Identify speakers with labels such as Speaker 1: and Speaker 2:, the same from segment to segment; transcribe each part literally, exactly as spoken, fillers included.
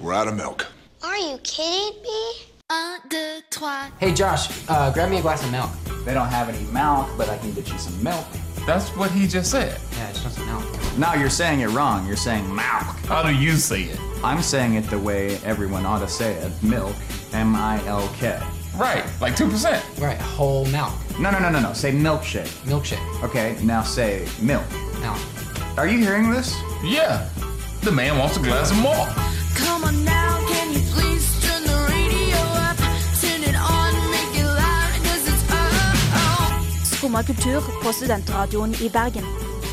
Speaker 1: We're out of milk.
Speaker 2: Are you kidding me?
Speaker 3: Hey Josh, uh, grab me a glass of milk.
Speaker 4: They don't have any milk, but I can get you some milk.
Speaker 5: That's what he just said.
Speaker 3: Yeah, it's just some milk.
Speaker 4: No, you're saying it wrong. You're saying milk.
Speaker 5: How do you say it?
Speaker 4: I'm saying it the way everyone ought to say it. Milk. M I L K.
Speaker 5: Right, like two percent.
Speaker 3: Right, whole milk.
Speaker 4: No, no, no, no, no. Say milkshake.
Speaker 3: Milkshake.
Speaker 4: Okay, now say milk.
Speaker 3: Milk.
Speaker 4: Are you hearing this?
Speaker 5: Yeah, the man wants a glass of milk.
Speaker 6: Come on now, can you please turn the radio up? Turn it on, make it loud, cause it's oh, oh.
Speaker 7: Skumma kultur på Studentradioen i Bergen.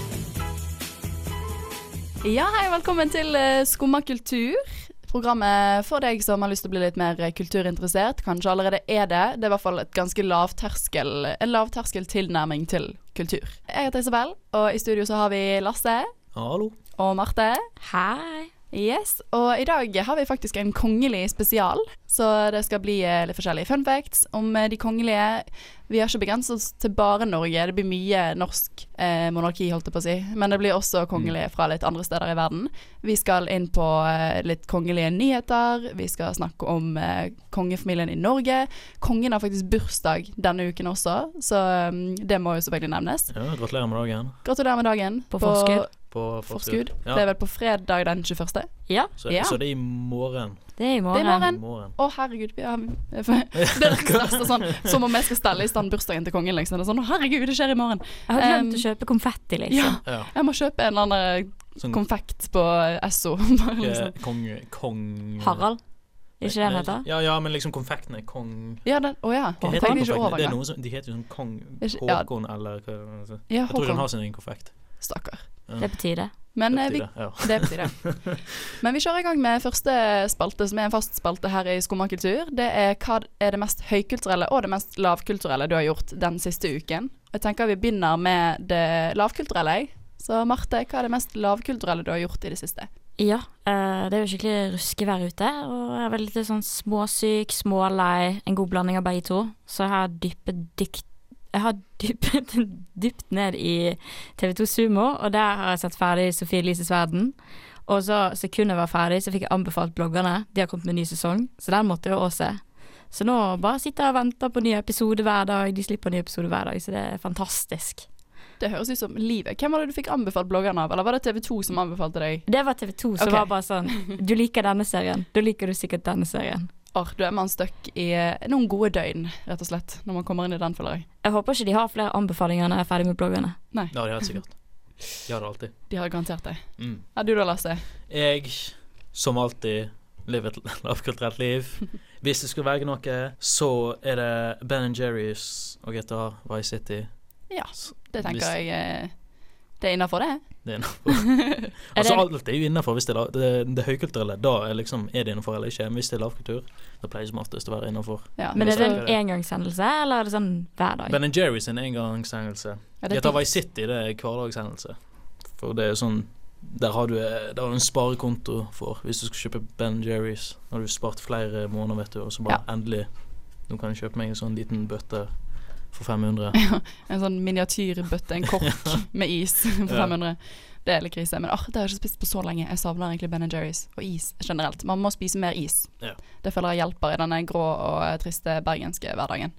Speaker 8: Ja, hei, velkommen til uh, Skumma kultur. Programmet for deg som har lyst til å bli litt mer kulturinteressert. Kanskje allerede er det. Det er i hvert fall et ganske lavterskel, en lavterskel tilnærming til kultur. Jeg heter Isabel, og i studio så har vi Lasse.
Speaker 9: Hallo.
Speaker 8: Og Marte.
Speaker 7: Hei.
Speaker 8: Yes, og i dag har vi faktisk en kongelig spesial, så det skal bli litt forskjellige fun facts om de kongelige. Vi har ikke begrenset oss til bare Norge, det blir mye norsk eh, monarki, holdt jeg på å si, men det blir også kongelige fra litt andre steder i verden. Vi skal inn på eh, litt kongelige nyheter, vi skal snakke om eh, kongefamilien i Norge. Kongen har faktisk bursdag denne uken også, så um, det må jo selvfølgelig nevnes.
Speaker 9: Ja, gratulerer med dagen.
Speaker 8: Gratulerer med dagen.
Speaker 7: På forskudd.
Speaker 9: På
Speaker 8: forskudd.
Speaker 9: Ja.
Speaker 8: Det er vel på fredag den tjueførste.
Speaker 7: Ja.
Speaker 9: Så,
Speaker 8: Ja.
Speaker 9: så det er i morgen.
Speaker 7: Det er i morgen.
Speaker 8: Det er i morgen.
Speaker 9: I morgen.
Speaker 8: Å herregud, vi har, det er det største sånn, som om jeg skal stelle i stand bursdagen til kongen, liksom. Det er sånn, å herregud, det skjer i morgen.
Speaker 7: Jeg har glemt
Speaker 8: Um,
Speaker 7: å kjøpe konfetti, liksom.
Speaker 8: Ja,
Speaker 9: Ja.
Speaker 8: jeg må kjøpe en eller annen
Speaker 9: Sånn
Speaker 8: konfekt på Esso.
Speaker 9: eh,
Speaker 8: liksom.
Speaker 9: kong, kong...
Speaker 7: Harald. Ikke det han heter?
Speaker 9: Ja, ja, men liksom konfekten er kong...
Speaker 8: Ja, den, å ja,
Speaker 9: Hva
Speaker 8: jeg
Speaker 9: heter
Speaker 8: tenker
Speaker 9: den
Speaker 8: ikke
Speaker 9: konfekten?
Speaker 8: over
Speaker 9: Det er
Speaker 8: engang.
Speaker 9: noe som, de heter jo sånn kong
Speaker 8: Ikke- ja.
Speaker 9: Håkon, eller hva altså.
Speaker 8: Ja,
Speaker 9: Jeg tror den
Speaker 8: Håkon.
Speaker 9: har sin egen konfekt.
Speaker 8: Stakkar.
Speaker 9: Ja.
Speaker 7: Det betyr det.
Speaker 8: Men
Speaker 9: Det
Speaker 8: eh, vi,
Speaker 9: betyr det, ja.
Speaker 8: det betyr det. Men vi kjører i gang med første spalte, som er en fast spalte her i Skumma kultur. Det er hva er det mest høykulturelle og det mest lavkulturelle du har gjort den siste uken. Jeg tenker vi begynner med det lavkulturelle. Så Marte, hva er det mest lavkulturelle du har gjort i det siste?
Speaker 7: Ja, eh, det er jo skikkelig ruskevær ute, og jeg er veldig litt sånn småsyk, smålei, en god blanding av begge to. Så jeg har dyppet dykt Jeg har dyppet dypt ned i T V to Sumo, og der har jeg sett ferdig Sofie Elises verden. Og så sekundet jeg var ferdig, så fikk jeg anbefalt bloggerne. De har kommet med en ny sesong, så den måtte jeg også se. Så nå bare sitter jeg og venter på nye episoder hver dag. De slipper nye episoder hver dag, så det er fantastisk.
Speaker 8: Det høres ut som livet. Hvem var det du fikk anbefalt bloggerne av? Eller var det T V to som anbefalte deg?
Speaker 7: Det var T V to som
Speaker 8: Ok.
Speaker 7: var bare sånn, du liker denne serien, da liker du sikkert denne serien.
Speaker 8: Åh, du er man støkk i eh, noen gode døgn, rett og slett, når man kommer inn i den, føler jeg.
Speaker 7: Jeg håper ikke de har flere anbefalinger når jeg er ferdig med bloggerne.
Speaker 8: Nei,
Speaker 9: Ja, det er helt sikkert. De har det alltid.
Speaker 8: de har garantert det.
Speaker 9: Mm.
Speaker 8: Ja, du da, Lasse?
Speaker 9: Jeg, som alltid, lever et lavkulturelt liv. Hvis jeg skulle velge noe, så er det Ben and Jerry's og G T A Vice City.
Speaker 8: Ja, det tenker
Speaker 9: Hvis-
Speaker 8: jeg eh, det er innenfor det.
Speaker 9: Det er innenfor. Altså alt er jo innenfor hvis det er la- det, det høykulturelle. Da er, liksom, er det innenfor eller ikke. Men hvis det er lavkultur, da pleier det som oftest å være innenfor.
Speaker 8: Ja,
Speaker 7: Men er det
Speaker 9: så-
Speaker 7: en engangshendelse, eller er det sånn hver dag?
Speaker 9: Ben and Jerry's er en engangshendelse.
Speaker 8: Ja, det er
Speaker 9: G T A
Speaker 8: dyrt.
Speaker 9: Vice City det er hverdagshendelse. For det er sånn der har du, der har du en sparekonto for hvis du skal kjøpe Ben Jerry's. Nå har du spart flere måneder, vet du, og så bare endelig nå kan jeg kjøpe meg en sånn liten bøtte for fem hundre.
Speaker 8: En sånn miniatyrbøtte, en kork med is for
Speaker 9: Ja.
Speaker 8: fem hundre. Det er litt krise. Men ah, det har jeg ikke spist på så lenge. Jeg savner egentlig Ben and Jerry's og is generelt. Man må spise mer is.
Speaker 9: Ja.
Speaker 8: Det føler jeg hjelper i denne grå og eh, triste bergenske hverdagen.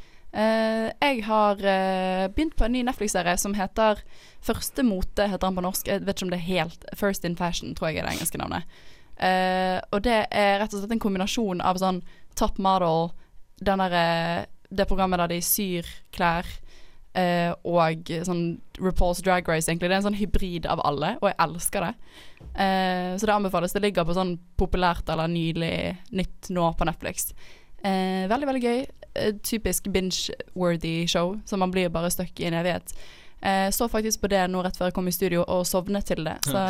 Speaker 8: Eh, jeg har eh, begynt på en ny Netflix-serie som heter Første mote, heter den på norsk. Jeg vet ikke om det er helt First in Fashion, tror jeg er det engelske navnet. Eh, og det er rett og slett en kombinasjon av sånn Top Model, den der, eh, det programmet der de syr klær, eh, og sånn RuPaul's Drag Race, egentlig. Det er en sånn hybrid av alle, og jeg elsker det. Eh, så det anbefales. Det ligger på sånn populært eller nylig nytt nå på Netflix. Eh, veldig, veldig gøy. Eh, typisk binge-worthy show, så man blir bare støkk i en evighet. Eh, så faktisk på det nå rett før jeg kom i studio og sovnet til det. Så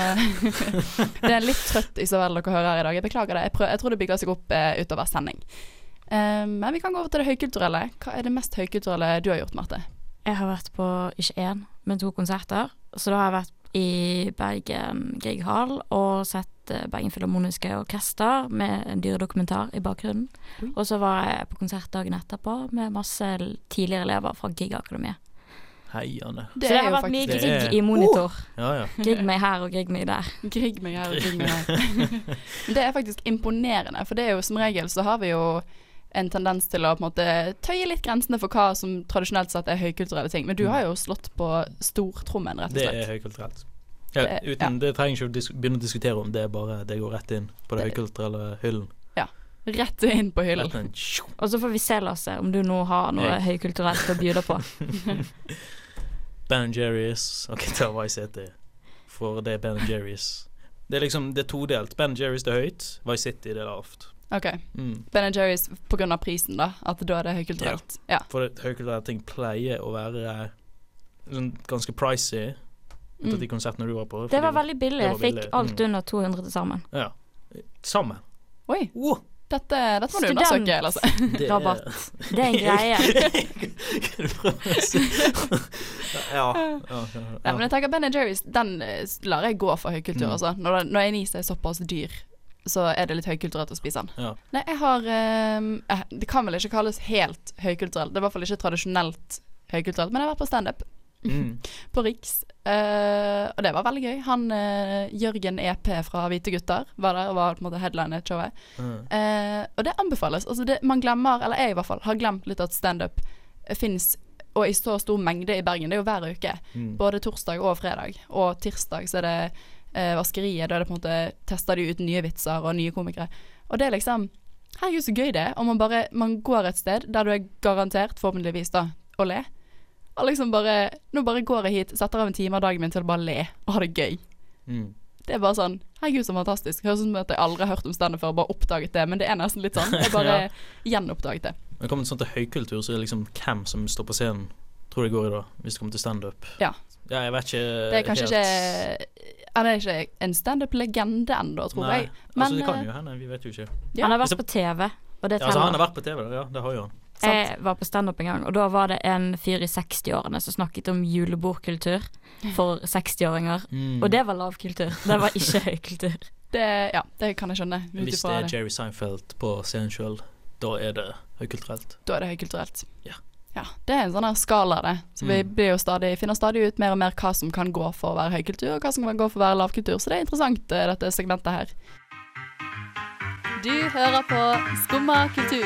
Speaker 8: det er litt trøtt Isabel dere hører her i dag. Jeg beklager det. Jeg, prøver, jeg tror det bygger seg opp eh, utover sending. Eh, men vi kan gå over til det høykulturelle. Hva er det mest høykulturelle du har gjort, Marte?
Speaker 7: Jeg har vært på ikke én, men to konserter. Så da har jeg vært i Bergen Grieg Hall og sett eh, Bergen Filharmoniske Orkester med en dyredokumentar i bakgrunnen. Og så var jeg på konsert dagen etterpå med masse tidligere elever fra Grieg Akademiet.
Speaker 9: Hei, Anne.
Speaker 8: Det
Speaker 7: Så det
Speaker 8: er
Speaker 7: har
Speaker 8: jo
Speaker 7: vært mye
Speaker 8: faktisk
Speaker 7: Grieg
Speaker 9: Det er-
Speaker 7: i monitor.
Speaker 9: Ja, ja.
Speaker 7: Grieg meg her og Grieg meg der.
Speaker 8: Grieg meg her og Grieg meg her. Men det er faktisk imponerende, for det er jo som regel så har vi jo en tendens til å på en måte tøye litt grensene for hva som tradisjonelt sett er høykulturelle ting. Men du har jo slått på stortrommen, rett og
Speaker 9: Det
Speaker 8: slett.
Speaker 9: er høykulturelt. Ja,
Speaker 8: Det-
Speaker 9: uten, det trenger ikke å dis begynne å diskutere om, det er bare det går rett inn på det høykulturelle hyllen.
Speaker 8: Rett inn på hyllen.
Speaker 9: Rett inn, tjo.
Speaker 7: Og så får vi se, Lasse, om du nå har noe
Speaker 9: Jeg-
Speaker 7: høykulturelt å bjude på.
Speaker 9: Ben and Jerry's. Ok, ta Vice City. For det er Ben and Jerry's. Det er liksom, det er todelt. Ben and Jerry's det er høyt, Vice City det er lavt.
Speaker 8: Ok.
Speaker 9: Mm.
Speaker 8: Ben and Jerry's på grunn av prisen, da. At da er det høykulturelt. Ja.
Speaker 9: For det høykulturelle ting pleier å være sånn ganske pricey. Ut av de konsertene du var på.
Speaker 7: Det var
Speaker 9: fordi-
Speaker 7: veldig billig.
Speaker 9: det
Speaker 7: Jeg
Speaker 9: var
Speaker 7: fikk
Speaker 9: billig.
Speaker 7: alt
Speaker 9: Mm.
Speaker 7: under to hundre til sammen.
Speaker 9: Ja. Sammen.
Speaker 8: Oi,
Speaker 9: Oh,
Speaker 8: dette, dette må du
Speaker 7: Student.
Speaker 8: undersøke, Lasse.
Speaker 9: det
Speaker 7: Rabatt.
Speaker 9: er-
Speaker 7: Det er en greie.
Speaker 9: Hva er det du prøver å si? Ja. ja, ja,
Speaker 8: Ja, men jeg tenker Ben and Jerry's, den eh, lar jeg gå for høykultur,
Speaker 9: Mm.
Speaker 8: altså. Når, det- når en is er såpass dyr, så er det litt høykulturelt å spise den.
Speaker 9: Ja.
Speaker 8: Nei, jeg har eh, eh, Det kan vel ikke kalles helt høykulturelt. Det er i hvert fall ikke tradisjonelt høykulturelt, men jeg har vært på standup
Speaker 9: Mm.
Speaker 8: på Riks, eh, og det var veldig gøy. Han eh, Jørgen E P fra Hvite gutter var der og var på en måte headline i showet.
Speaker 9: Mm.
Speaker 8: Eh, og det anbefales. Altså det, man glemmer, eller jeg i hvert fall, har glemt litt at standup fins, og i så stor mengde i Bergen. Det er jo hver uke.
Speaker 9: Mm.
Speaker 8: Både torsdag og fredag. Og tirsdag så er det eh, Vaskeriet. Da er det på en måte tester de ut nye vitser og nye komikere. Og det er liksom herregud, så gøy det er. Og man bare man går et sted der du er garantert, forhåpentligvis, da, å le. Og liksom bare Nå bare går jeg hit, setter av en time av dagen min til å bare le og ha det gøy.
Speaker 9: Mm.
Speaker 8: Det er bare sånn herregud, så fantastisk. Høres ut som at jeg aldri har hørt om standup før, bare oppdaget det. Men det er nesten litt sånn. Jeg bare gjenoppdaget det.
Speaker 9: Når det kommer til sånn til høykultur, så er det liksom hvem som står på scenen, tror det går i da, hvis det kommer til stand-up.
Speaker 8: Ja.
Speaker 9: Ja, jeg vet ikke
Speaker 8: Det er kanskje
Speaker 9: helt.
Speaker 8: ikke Han er ikke en standup-legende ennå, tror
Speaker 9: Nei,
Speaker 8: jeg.
Speaker 9: altså det
Speaker 8: Men,
Speaker 9: kan jo hende, vi vet jo ikke.
Speaker 8: Ja.
Speaker 7: Han har
Speaker 9: Hvis
Speaker 7: vært på T V, og det
Speaker 9: Ja, altså han
Speaker 7: teller.
Speaker 9: har vært på T V, ja, det har jo han.
Speaker 7: Jeg var på standup en gang, og da var det en fyr i sekstiårene som snakket om julebordkultur for sekstiåringer.
Speaker 9: Mm.
Speaker 7: Og det var lavkultur. Det var ikke høykultur.
Speaker 8: det, ja, det kan jeg skjønne. ut
Speaker 9: Hvis det
Speaker 8: ifra
Speaker 9: er
Speaker 8: det.
Speaker 9: Jerry Seinfeld på scenen sjøl, da er det høykulturelt.
Speaker 8: Da er det høykulturelt.
Speaker 9: Ja.
Speaker 8: Ja, det er en sånn her skala, det. Så vi
Speaker 9: Mm.
Speaker 8: blir jo stadig, finner stadig ut mer og mer hva som kan gå for å være høykultur, og hva som kan gå for å være lavkultur. Så det er interessant, eh, dette segmentet her. Du hører på Skumma kultur.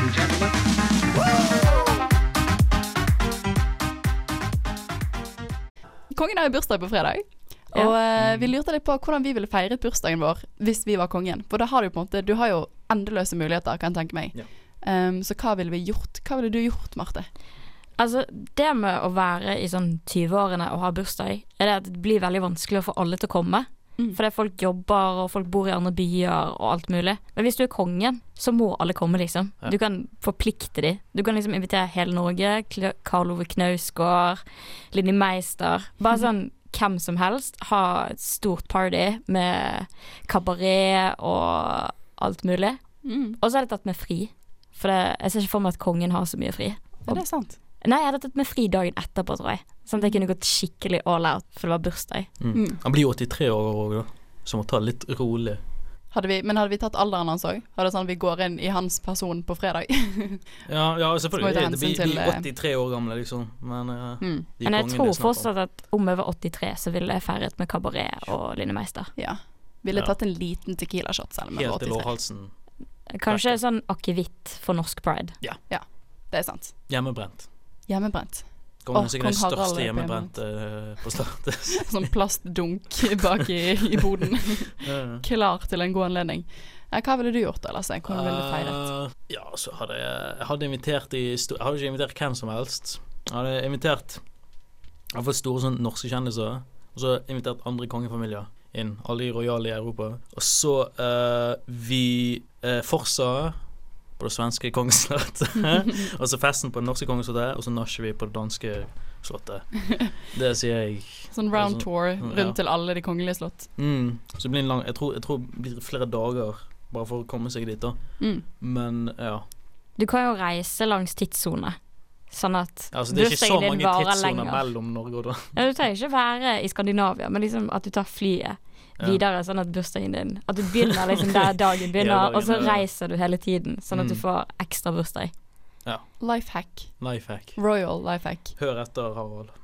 Speaker 8: Kongen har jo bursdag på fredag.
Speaker 7: Ja.
Speaker 8: Og eh, vi lurte litt på hvordan vi ville feiret bursdagen vår hvis vi var kongen. For da har du på en måte Du har jo endeløse muligheter, kan jeg tenke meg.
Speaker 9: Ja.
Speaker 8: Um, så hva ville vi gjort? Hva ville du gjort, Marte?
Speaker 7: Altså, det med å være i sånn tyve-årene og ha bursdag, er det at det blir veldig vanskelig å få alle til å komme.
Speaker 8: Mm.
Speaker 7: Fordi folk jobber, og folk bor i andre byer, og alt mulig. Men hvis du er kongen, så må alle komme, liksom.
Speaker 9: Ja.
Speaker 7: Du kan forplikte de. Du kan liksom invitere hele Norge. Kl- Karl Ove Knausgård, Linni Meister. Bare sånn hvem som helst. Ha et stort party med kabaret og alt mulig.
Speaker 8: Mm.
Speaker 7: Og så har jeg tatt meg fri. For det, jeg ser ikke for meg at kongen har så mye fri.
Speaker 8: Er det sant?
Speaker 7: Nei, jeg hadde tatt meg fri dagen etterpå, tror jeg. Sånn at jeg kunne gått skikkelig all out, for det var bursdag.
Speaker 9: Mm.
Speaker 8: Mm.
Speaker 9: Han blir jo åttitre år òg, da. Så må ta det litt rolig.
Speaker 8: Hadde vi, men hadde vi tatt alderen hans òg? Hadde det sånn at vi går inn i hans person på fredag?
Speaker 9: Ja, ja
Speaker 8: Så må vi ta
Speaker 9: selvfølgelig. Det
Speaker 8: hensyn
Speaker 9: blir
Speaker 8: til,
Speaker 9: vi
Speaker 8: eh,
Speaker 9: åttitre år gamle, liksom. Men eh,
Speaker 8: mm.
Speaker 9: de
Speaker 7: Men jeg
Speaker 9: kongene
Speaker 7: tror
Speaker 9: det er snakk om.
Speaker 7: fortsatt at om jeg var åttitre, så ville jeg feiret med kabaret og Linni Meister.
Speaker 8: Ja. Ville
Speaker 9: Ja.
Speaker 8: tatt en liten tequila-shot selv om jeg var
Speaker 9: Helt til
Speaker 8: åttitre.
Speaker 9: lårhalsen.
Speaker 7: Kanskje sånn akevitt for norsk pride.
Speaker 8: Det er sant.
Speaker 9: Hjemmebrent.
Speaker 8: Hjemmebrent.
Speaker 9: Kongen
Speaker 8: Åh,
Speaker 9: er sikkert den
Speaker 8: kong Harald
Speaker 9: største
Speaker 8: er på
Speaker 9: hjemmebrente eh, på start.
Speaker 8: Sånn plastdunk bak i, i boden.
Speaker 9: Ja.
Speaker 8: Klar til en god anledning. Eh, Hva ville du gjort da, Lasse? Hvordan ville du feiret?
Speaker 9: Eh, ja, så hadde jeg Jeg hadde invitert i sto- Jeg hadde ikke invitert hvem som helst. Jeg hadde invitert Jeg har fått store sånn norske kjendiser, og så invitert andre kongefamilier inn. Alle de rojale i Europa. Og så eh, vi uh, Forsa på det svenske kongeslottet. Og så festen på det norske kongeslottet, og så nasjer vi på det danske slottet. Det sier jeg.
Speaker 8: Sånn round
Speaker 9: sånn-
Speaker 8: tour
Speaker 9: ja.
Speaker 8: rundt til alle de kongelige slott.
Speaker 9: Mm. Så det blir en lang Jeg tror, jeg tror det blir flere dager bare for å komme seg dit, da.
Speaker 8: Mm.
Speaker 9: Men ja.
Speaker 7: Du kan jo reise langs tidssone, sånn at
Speaker 9: Ja, altså, det er ikke så
Speaker 7: bursdagen din
Speaker 9: mange
Speaker 7: varer
Speaker 9: tidssoner
Speaker 7: lenger.
Speaker 9: mellom Norge og da.
Speaker 7: Ja, du trenger ikke være i Skandinavia, men liksom at du tar flyet
Speaker 9: Ja.
Speaker 7: videre, sånn at bursdagen din At du begynner liksom der dagen begynner,
Speaker 9: Ja, dagen,
Speaker 7: og så
Speaker 9: ja, ja.
Speaker 7: reiser du hele tiden, sånn at du
Speaker 9: Mm.
Speaker 7: får ekstra bursdag.
Speaker 8: Life hack.
Speaker 9: Life hack.
Speaker 8: Royal life hack.
Speaker 9: Hør etter, Harald.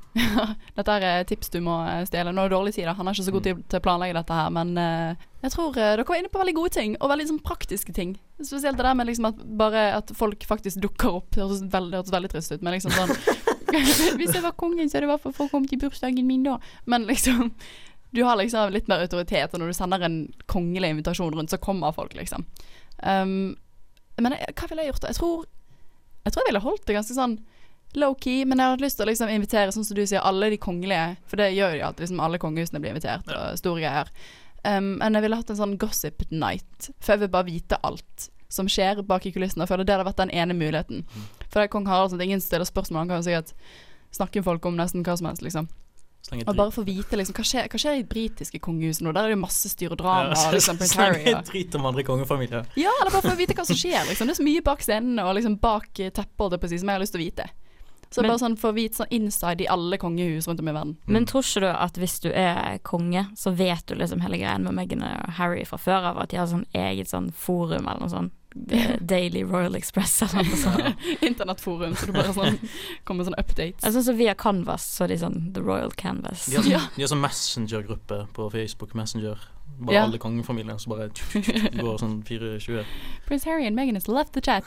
Speaker 8: Dette er tips du må eh, stjele. Nå er det dårlig tid da. Han er ikke så god til, til å planlegge dette her, men eh, jeg tror eh, dere var inne på veldig gode ting, og veldig sånn praktiske ting. Spesielt det der med liksom at bare at folk faktisk dukker opp. Det hørtes veldig, det hørtes veldig trist ut, men liksom sånn hvis jeg var kongen, så er det i hvert fall folk kom til bursdagen min da. Men liksom, du har liksom litt mer autoritet, og når du sender en kongelig invitasjon rundt, så kommer folk liksom. Um, men jeg, hva ville jeg gjort da? Jeg tror, jeg tror jeg ville holdt det ganske sånn low-key, men jeg hadde lyst til å liksom invitere, sånn som du sier, alle de kongelige, for det gjør jo at liksom alle kongehusene blir invitert, og store greier. Um, men jeg ville hatt en sånn gossip night, for jeg vil bare vite alt som skjer bak i kulissene, og føler det hadde vært den ene muligheten. For det er kong Harald, sånn at ingen stiller spørsmål, han kan jo sikkert snakke med folk om nesten hva som helst, liksom. Og bare få vite, liksom, hva skjer, hva skjer i britiske kongehuset nå? Der er det jo masse styr og drama, ja, liksom, Prince Harry.
Speaker 9: Slenge drit om andre kongefamilier.
Speaker 8: Ja, eller bare for å vite hva som skjer, liksom. Det er så mye bak scenen, og liksom bak teppet, det precis, som jeg har lyst til å vite. Så men, bare sånn for å vite sånn inside i alle kongehus rundt om i verden.
Speaker 7: Men tror ikke du at hvis du er konge, så vet du liksom hele greien med Meghan og Harry fra før av, at de har sånn eget sånn forum eller noe sånt? Daily Royal Express eller noe sånt.
Speaker 8: Internettforum, så du bare sånn kommer sånn updates.
Speaker 7: Altså så via Canvas, så er de sånn The Royal Canvas.
Speaker 9: De har sånn, ja. de har sånn Messenger-gruppe på Facebook Messenger. Bare ja. alle kongefamilier, så bare går sånn fire tjue.
Speaker 8: Prince Harry and Meghan has left the chat.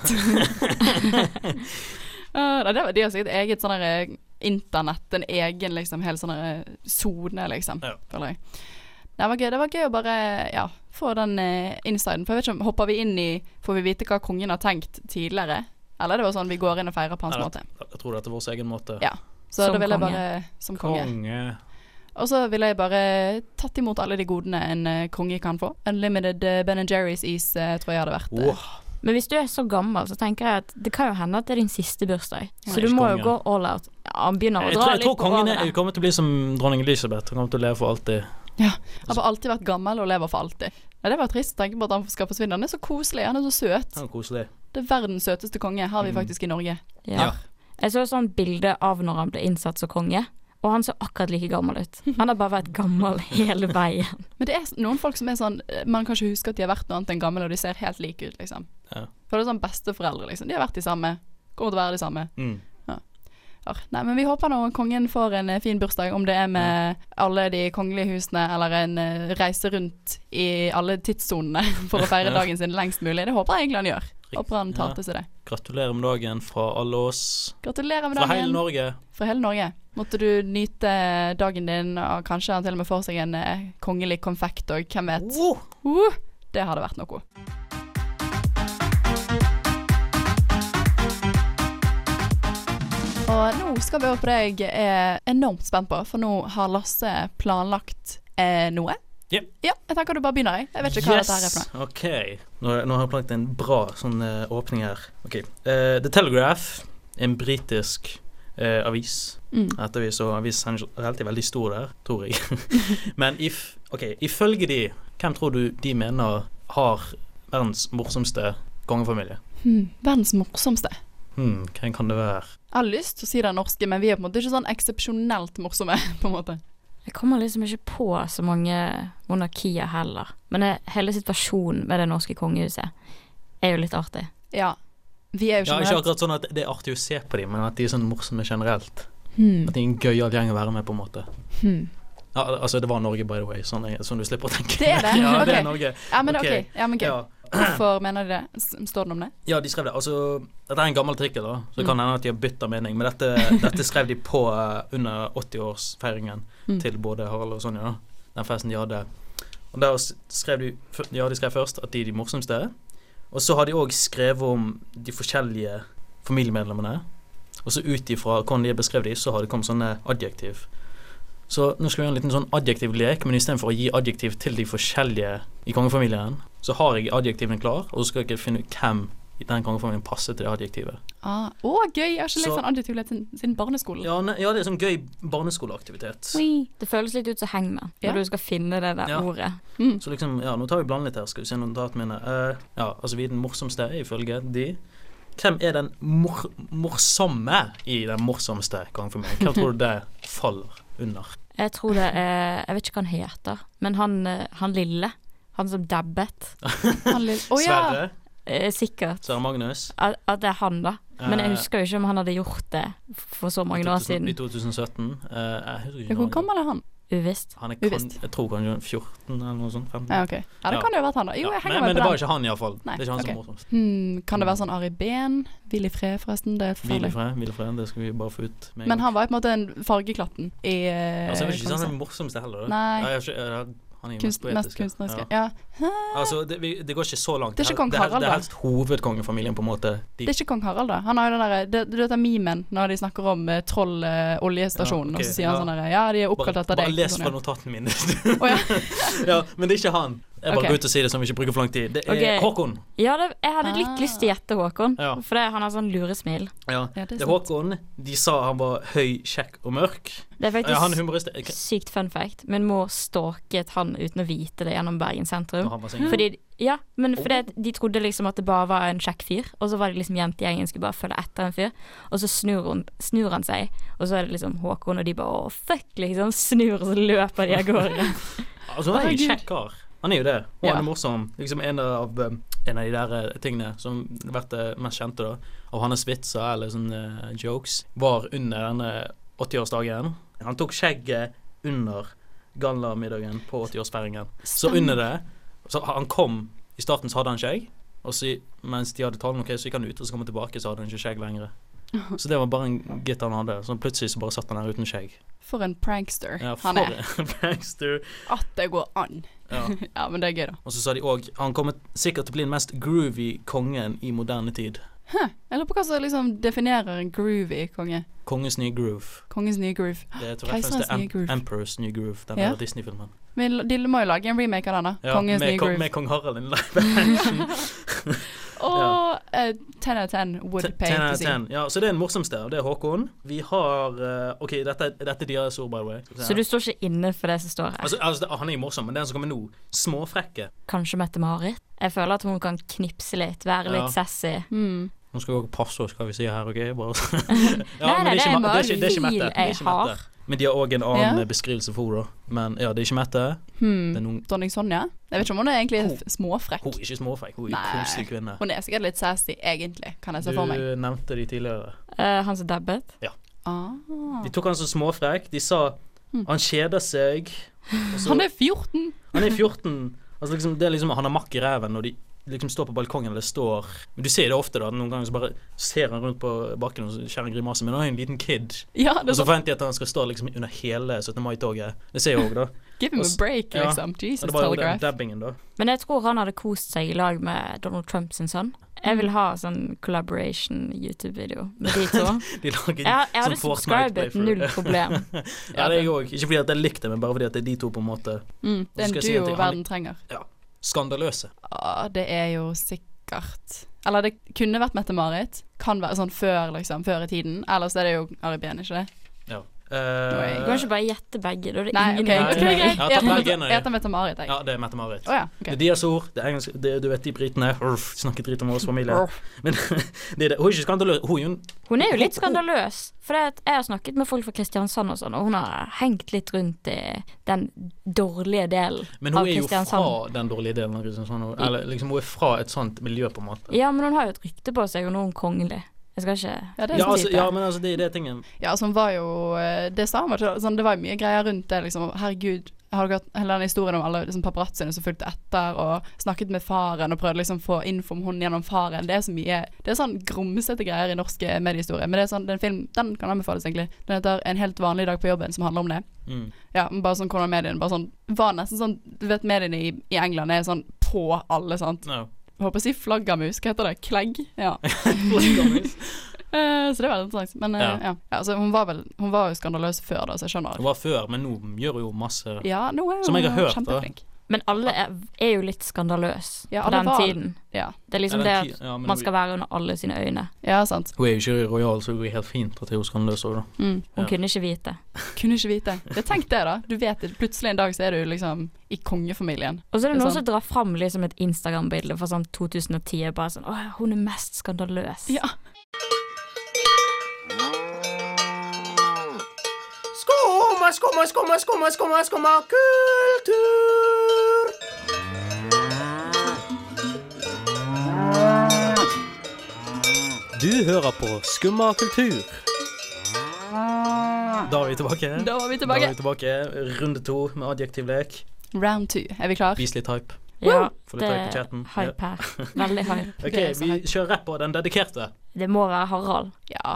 Speaker 8: Uh, det var de har sikkert eget sånn her internett, en egen liksom, helt sånn her zone liksom, ja. føler jeg. Det var gøy, det var gøy å bare, ja, få den uh, insiden, for jeg vet ikke om, hopper vi inn i, får vi vite hva kongen har tenkt tidligere, eller det var sånn vi går inn og feirer på hans ja, måte?
Speaker 9: Jeg tror det er vår egen måte.
Speaker 8: Ja, så
Speaker 7: som
Speaker 8: da vil jeg
Speaker 7: konge.
Speaker 8: bare, som konge.
Speaker 9: konge.
Speaker 8: Og så vil jeg bare tatt imot alle de godene en uh, konge kan få. Unlimited uh, Ben and Jerry's is, uh, tror jeg hadde vært. Uh.
Speaker 9: Oh.
Speaker 7: Men hvis du er så gammel, så tenker jeg at det kan jo hende at det er din siste bursdag. Så du må jo gå all out. Ja, han begynner å
Speaker 9: jeg
Speaker 7: dra
Speaker 9: tror,
Speaker 7: litt på
Speaker 9: Jeg tror kongen er, kommer til å bli som dronning Elisabeth. Han kommer til å leve for alltid.
Speaker 8: Ja, han har alltid vært gammel og lever for alltid. Ja, det var trist å tenke på at han skal forsvinne. Han er så koselig, han er så søt.
Speaker 9: Han er koselig.
Speaker 8: Det er verdens søteste konge har vi faktisk i Norge.
Speaker 7: Ja. ja. Jeg så sånn bilde av når han ble innsatt som konge. Og han så akkurat like gammel ut. Han har bare vært gammel hele veien.
Speaker 8: Men det er noen folk som er sånn, man kan ikke huske at de har vært noe annet enn gammel, og de ser helt like ut, liksom.
Speaker 9: Ja.
Speaker 8: For det er sånn besteforeldre, liksom. De har vært de samme. Kommer til å være de samme.
Speaker 9: Mm.
Speaker 8: Ja. Ja. Nei, men vi håper nå kongen får en fin bursdag, om det er med alle de kongelige husene, eller en uh, reise rundt i alle tidssonene for å feire dagen sin lengst mulig. Det håper jeg egentlig han gjør. Håper han tar til seg det.
Speaker 9: Gratulerer med dagen fra alle oss.
Speaker 8: Gratulerer med dagen.
Speaker 9: Fra hele Norge.
Speaker 8: Fra hele Norge. Måtte du nyte dagen din, og kanskje han til og med får seg en eh, kongelig konfekt, og hvem vet.
Speaker 9: Uh.
Speaker 8: Uh, det hadde vært noe. Og nå skal vi over på det jeg er enormt spent på, for nå har Lasse planlagt eh, noe.
Speaker 9: Yep.
Speaker 8: Ja, jeg tenker du bare begynner jeg. Jeg vet ikke hva
Speaker 9: yes.
Speaker 8: dette her er for noe.
Speaker 9: Ok, nå, nå har jeg plantet en bra sånn uh, åpning her. Ok, uh, The Telegraph, en britisk uh, avis. Mm. Ettervis, og avisen er alltid veldig stor der, tror jeg. Men if, ok, ifølge de, hvem tror du de mener har verdens morsomste kongefamilie?
Speaker 8: Hmm, verdens morsomste?
Speaker 9: Hmm, hvem kan det være?
Speaker 8: Jeg har lyst til å si den norske, men vi er på en måte ikke sånn eksepsjonelt morsomme, på en måte.
Speaker 7: Jeg kommer liksom ikke på så mange monarkier heller. Men det, hele situasjonen med det norske kongehuset er jo litt artig.
Speaker 8: Ja, vi er jo generelt...
Speaker 9: Ja, ikke akkurat sånn at det er artig å se på dem, men at de er sånn morsomme generelt.
Speaker 8: Hmm.
Speaker 9: At de er en gøyal gjeng å være med på en måte.
Speaker 8: Hmm.
Speaker 9: Ja, altså det var Norge, by the way, sånn, sånn du slipper å tenke.
Speaker 8: Det er det?
Speaker 9: Ja,
Speaker 8: okay.
Speaker 9: det er Norge.
Speaker 8: Ja, men ok.
Speaker 9: okay.
Speaker 8: Ja, men gøy. Ja. Hvorfor mener de det? Står det om det?
Speaker 9: Ja, de skrev det. Altså, dette er en gammel artikkel da, så det kan hende at de har byttet mening, men dette, dette skrev de på uh, under åtti-årsfeiringen mm. til både Harald og Sonja, da, den festen de hadde. Og der skrev de, ja, de skrev først at de er de morsomste, og så har de også skrevet om de forskjellige familiemedlemmene, og så ut ifra hvordan de beskrev de, så har det kommet sånne adjektiv. Så nå skal vi gjøre en liten sånn adjektiv lek, men i stedet for å gi adjektiv til de forskjellige i kongefamilien, så har jeg adjektivene klar, og så skal jeg finne ut hvem i den kongefamilien passer til det adjektivet.
Speaker 8: Ah, å, gøy! Jeg har ikke lest sånn adjektivlek siden barneskolen.
Speaker 9: Ja, ne, ja, det er sånn gøy barneskoleaktivitet.
Speaker 7: Oui. Det føles litt ut som hangman, når ja. du skal finne det der
Speaker 9: ja.
Speaker 7: ordet.
Speaker 8: Mm.
Speaker 9: Så liksom, ja, nå tar vi blandet litt her, skal vi se notatene mine. Uh, ja, altså vi er den morsomste ifølge de. Hvem er den mor morsomme i den morsomste kongefamilien? Hva tror du det faller under?
Speaker 7: Jeg tror det er, jeg vet ikke hva han heter, men han, han lille, han som dabbet.
Speaker 8: Han lille, oh, ja.
Speaker 9: Sverre?
Speaker 7: Eh, sikkert.
Speaker 9: Sverre Magnus?
Speaker 7: At, at det er han da. Men jeg husker jo ikke om han hadde gjort det for så mange år siden.
Speaker 9: I to tusen sytten. Uh, jeg husker ikke
Speaker 8: Hvor gammel er han?
Speaker 7: Uvisst.
Speaker 9: Han er kan, jeg tror kanskje fjorten eller noe sånt. femten.
Speaker 8: Ja, ok. Ja, det
Speaker 9: Ja.
Speaker 8: kan jo ha vært han da. Jo,
Speaker 9: Ja,
Speaker 8: jeg henger
Speaker 9: men,
Speaker 8: meg
Speaker 9: men det
Speaker 8: på
Speaker 9: var
Speaker 8: den.
Speaker 9: ikke han i hvert fall.
Speaker 8: Nei,
Speaker 9: Det er ikke han
Speaker 8: ok.
Speaker 9: som er morsomst.
Speaker 8: Hmm, kan det være sånn Ari Behn? Hvil i fred, forresten. Det er
Speaker 9: Hvil i
Speaker 8: farlig.
Speaker 9: fred, hvil i fred, det skal vi bare få ut med en
Speaker 8: Men
Speaker 9: gang.
Speaker 8: han var jo på en måte en fargeklatten i eh,
Speaker 9: Altså, jeg vet ikke
Speaker 8: kan
Speaker 9: sånn
Speaker 8: man
Speaker 9: den morsomste heller. Da.
Speaker 8: Nei.
Speaker 9: Ja, jeg, jeg, jeg, han er jo
Speaker 8: Kunst,
Speaker 9: mest
Speaker 8: mest
Speaker 9: poetiske.
Speaker 8: kunstneriske.
Speaker 9: Ja.
Speaker 8: Ja.
Speaker 9: Altså, det, vi, det går ikke så langt.
Speaker 8: Det er ikke kong
Speaker 9: det, er-
Speaker 8: Harald,
Speaker 9: det er
Speaker 8: da.
Speaker 9: helst hovedkongefamilien, på en måte. De,
Speaker 8: Det er ikke kong Harald, da. Han har jo den derre det- Du vet den memen når de snakker om eh, troll eh, oljestasjonen,
Speaker 9: Ja, ok,
Speaker 8: og så sier han
Speaker 9: ja.
Speaker 8: sånn derre Ja, de er oppkalt
Speaker 9: bare,
Speaker 8: etter deg.
Speaker 9: bare les
Speaker 8: Sånn,
Speaker 9: fra
Speaker 8: ja.
Speaker 9: notatene mine.
Speaker 8: Å, ja.
Speaker 9: Ja, men det er ikke han. Jeg bare
Speaker 8: Ok.
Speaker 9: går ut og sier det, så vi ikke bruker for lang tid. Det er
Speaker 7: Ok.
Speaker 9: Håkon.
Speaker 7: Ja, det, jeg hadde litt
Speaker 8: Ah.
Speaker 7: lyst til å gjette Håkon,
Speaker 9: Ja.
Speaker 7: for det, han har sånn luresmil.
Speaker 9: Ja,
Speaker 8: Ja,
Speaker 9: det
Speaker 8: det
Speaker 9: er
Speaker 8: er sant.
Speaker 9: Håkon. De sa han var høy, kjekk og mørk.
Speaker 7: Det er faktisk
Speaker 9: Ja, han er humorist. Jeg-
Speaker 7: sykt fun fact. Min mor stalket han uten å vite det gjennom Bergen sentrum.
Speaker 9: Når han var singel.
Speaker 7: Fordi, ja, men fordi at de trodde liksom at det bare var en kjekk fyr, og så var det liksom jentegjengen skulle bare følge etter en fyr, og så snur, hun, snur han seg, og så er det liksom Håkon, og de bare å fuck, liksom, snur, og så løper de av gårde.
Speaker 9: Altså, han er jo
Speaker 8: Herregud.
Speaker 9: kjekk kar. Han er jo det. Og
Speaker 8: Ja.
Speaker 9: han er morsom. Liksom en av, um, en av de der eh, tingene som har vært det mest kjente da, av hans vitser eller sånne eh, jokes, var under denne åttiårsdagen. Han tok skjegget under gallamiddagen på åttiårsfeiringen. Så under det, så han kom, i starten så hadde han skjegg, og så mens de hadde talen, ok, så gikk han ut, og så kom han tilbake, så hadde han ikke skjegg lenger. Så det var bare en gitt han hadde. Så plutselig så bare satt han der uten skjegg.
Speaker 8: For en prankster
Speaker 9: Ja,
Speaker 8: han er.
Speaker 9: for en prankster.
Speaker 8: At det går an.
Speaker 9: Ja.
Speaker 8: Ja, men det er gøy, da.
Speaker 9: Og så sa de òg han kommer sikkert til å bli den mest groovy kongen i moderne tid.
Speaker 8: Hæ. Jeg lurer på hva som liksom definerer en groovy konge.
Speaker 9: Kongens nye groove.
Speaker 8: Kongens nye groove.
Speaker 9: Det er til
Speaker 8: Keiserens
Speaker 9: referens til
Speaker 8: nye
Speaker 9: Em
Speaker 8: groove.
Speaker 9: Emperor's New Groove, den
Speaker 8: Ja.
Speaker 9: der Disney-filmen.
Speaker 8: Men de må jo lage en remake av den, da.
Speaker 9: Ja,
Speaker 8: Kongens
Speaker 9: med,
Speaker 8: nye
Speaker 9: kong-
Speaker 8: groove.
Speaker 9: med kong Harald in live action.
Speaker 8: Og eh, ten out of ten would pay
Speaker 9: ten
Speaker 8: to
Speaker 9: out of
Speaker 8: see.
Speaker 9: ten. Ja, så det er den morsomste, og det er Håkon. Vi har eh, OK, dette, dette er deres ord, by the way.
Speaker 7: Så du står ikke inne for det som står her?
Speaker 9: Altså, altså, det- han er jo morsom, men den som kommer nå, småfrekke.
Speaker 7: Kanskje Mette-Marit? Jeg føler at hun kan knipse litt, være
Speaker 9: Ja.
Speaker 7: litt sassy.
Speaker 8: Mm.
Speaker 9: Nå skal vi også passe oss hva vi sier her, OK? Bare.
Speaker 7: Nei, nei, det er
Speaker 9: Ma-
Speaker 7: bare
Speaker 9: det er ikke, det er ikke Mette.
Speaker 7: hvil
Speaker 9: Det er
Speaker 7: jeg
Speaker 9: ikke Mette.
Speaker 7: har.
Speaker 9: Men de har òg en annen
Speaker 8: Ja.
Speaker 9: beskrivelse for henne, da. Men ja, det er ikke Mette. Det
Speaker 8: Hmm.
Speaker 9: er noen
Speaker 8: Dronning Sonja? Jeg vet ikke om hun er egentlig
Speaker 9: Hun-
Speaker 8: f- småfrekk.
Speaker 9: Hun er ikke småfrekk, hun er en
Speaker 8: Nei.
Speaker 9: koselig kvinne.
Speaker 8: Hun er sikkert litt sassy, egentlig, kan jeg se
Speaker 9: Du
Speaker 8: for meg.
Speaker 9: nevnte de tidligere.
Speaker 7: Eh, han som dabbet.
Speaker 8: Ah.
Speaker 9: De tok han som småfrekk. De sa
Speaker 8: Hmm.
Speaker 9: han kjeder seg. og så-
Speaker 8: Han er fjorten!
Speaker 9: han er fjorten. Altså liksom, det er liksom, han har makk i ræven når de liksom står på balkongen eller står. Men du ser det ofte, da. Noen ganger så bare ser han rundt på bakken og så skjærer en grimase. Men han er en liten kid.
Speaker 8: Ja, det
Speaker 9: Og
Speaker 8: er
Speaker 9: så
Speaker 8: sånn.
Speaker 9: forventer jeg at han skal stå liksom under hele syttende mai-toget. Det ser jeg òg, da.
Speaker 8: Give him a
Speaker 9: Og s-
Speaker 8: break,
Speaker 9: ja.
Speaker 8: liksom.
Speaker 9: Og
Speaker 8: Jesus
Speaker 9: det var jo den
Speaker 8: Telegraph.
Speaker 9: dabbingen, da.
Speaker 7: Men jeg tror han hadde kost seg i lag med Donald Trump sin sønn. Jeg vil ha sånn collaboration YouTube-video med de to.
Speaker 9: De lager
Speaker 7: Jeg, jeg hadde
Speaker 9: sånn Fortnite
Speaker 7: subscribet,
Speaker 9: playthrough.
Speaker 7: null problem.
Speaker 9: Ja, det er jeg òg. Ikke fordi at jeg likte det, men bare fordi at det er de to på en måte
Speaker 8: Mm, det er
Speaker 9: Så skal
Speaker 8: en
Speaker 9: jeg si en
Speaker 8: duo
Speaker 9: ting. Han-
Speaker 8: verden trenger.
Speaker 9: skandaløse.
Speaker 8: Ah, det er jo sikkert Eller det kunne vært Mette-Marit. Kan være sånn før, liksom. Før i tiden. Ellers er det jo Ari Behn, ikke det?
Speaker 9: Ja.
Speaker 7: Du
Speaker 9: Eh,
Speaker 7: kan ikke bare gjette begge. Da er det
Speaker 8: Nei,
Speaker 7: ingen
Speaker 8: OK.
Speaker 9: Nei,
Speaker 8: ok,
Speaker 9: nei,
Speaker 8: greit.
Speaker 9: ja, ta
Speaker 8: Jeg
Speaker 9: begge
Speaker 8: heter-
Speaker 9: en av de.
Speaker 8: jeg heter Mette-Marit, jeg.
Speaker 9: ja, det er Mette-Marit.
Speaker 8: Å ja.
Speaker 9: Det
Speaker 8: ok.
Speaker 9: er deres ord. Det er engelsk, det, du vet de britene Urf, snakker dritt om vår familie.
Speaker 8: Urf.
Speaker 9: Men det er det. Hun er ikke skandaløs. Hun er jo en
Speaker 7: Hun er jo litt skandaløs. For det at jeg har snakket med folk fra Kristiansand og sånn, og hun har hengt litt rundt i den dårlige delen
Speaker 9: Men
Speaker 7: av
Speaker 9: hun er jo fra
Speaker 7: Kristiansand.
Speaker 9: den dårlige delen av Kristiansand. Eller liksom hun er fra et sånt miljø, på en måte.
Speaker 7: Ja, men hun har jo et rykte på seg, og nå er hun kongelig. Jeg skal ikke
Speaker 8: Ja, det er
Speaker 9: Ja,
Speaker 8: sant.
Speaker 9: altså, ja, men altså, det er det tingen.
Speaker 8: Ja, altså, hun var jo eh, Det sa hun var ikke sånn, det var jo mye greier rundt det, liksom. Herregud, har dere hatt hele den historien om alle liksom, paparazziene som fulgte etter, og snakket med faren og prøvde liksom få info om hun gjennom faren. Det er så mye Det er sånn grumsete greier i norske mediehistorie. Men det er sånn, den film Den kan anbefales, egentlig. Den heter En helt vanlig dag på jobben, som handler om det.
Speaker 9: Mm.
Speaker 8: Ja, men bare sånn hvordan mediene bare sånn var nesten sånn Du vet, mediene i, i England er sånn på alle, sant.
Speaker 9: No.
Speaker 8: Jeg håper å si flaggermus. Hva heter det? Klegg? Ja. Eh, så det var veldig interessant. Men eh,
Speaker 9: Ja.
Speaker 8: ja. ja altså, hun var vel Hun var jo skandaløs før, da, så jeg skjønner
Speaker 9: Hun var før, men nå gjør hun jo masse
Speaker 8: Ja, nå er hun
Speaker 9: Som jeg har hørt, da.
Speaker 8: kjempeflink.
Speaker 7: Men alle er, er jo litt skandaløse
Speaker 8: Ja,
Speaker 7: på
Speaker 8: alle
Speaker 7: den
Speaker 8: var-
Speaker 7: tiden.
Speaker 8: Ja.
Speaker 7: Det er liksom
Speaker 9: Ja,
Speaker 7: det
Speaker 9: den
Speaker 7: at
Speaker 9: ti- ja, men
Speaker 7: man
Speaker 9: hun-
Speaker 7: skal være under alle sine øyne.
Speaker 8: ja, sant.
Speaker 9: Hun er jo ikke rojal, så hun er helt fint at hun er skandaløs òg, da.
Speaker 8: Mm.
Speaker 7: Hun
Speaker 9: Ja.
Speaker 7: kunne ikke vite.
Speaker 8: Kunne ikke vite. Jeg Tenk det, da. Du vet det. Plutselig en dag så er du liksom i kongefamilien.
Speaker 7: Og så er det
Speaker 8: Det er
Speaker 7: noen
Speaker 8: sant.
Speaker 7: som drar fram liksom et Instagram-bilde fra sånn to tusen og ti. Bare sånn Å, hun er mest skandaløs.
Speaker 8: Ja.
Speaker 3: Skumma, skumma, skumma, skumma, skumma, skumma kultur.
Speaker 9: Du hører på Skumma kultur. Da er vi tilbake.
Speaker 8: Da var vi
Speaker 9: Da
Speaker 8: tilbake.
Speaker 9: er vi tilbake. Runde to med adjektivlek.
Speaker 8: Round two. Er vi klar?
Speaker 9: Vis litt hype.
Speaker 7: Ja,
Speaker 9: Få litt
Speaker 7: det
Speaker 9: hype i
Speaker 7: er
Speaker 9: chatten.
Speaker 7: hype her. Veldig hype.
Speaker 9: Ok,
Speaker 8: Det er så
Speaker 9: vi
Speaker 8: hype.
Speaker 9: kjører rett på den dedikerte.
Speaker 7: Det må være Harald.
Speaker 8: Ja.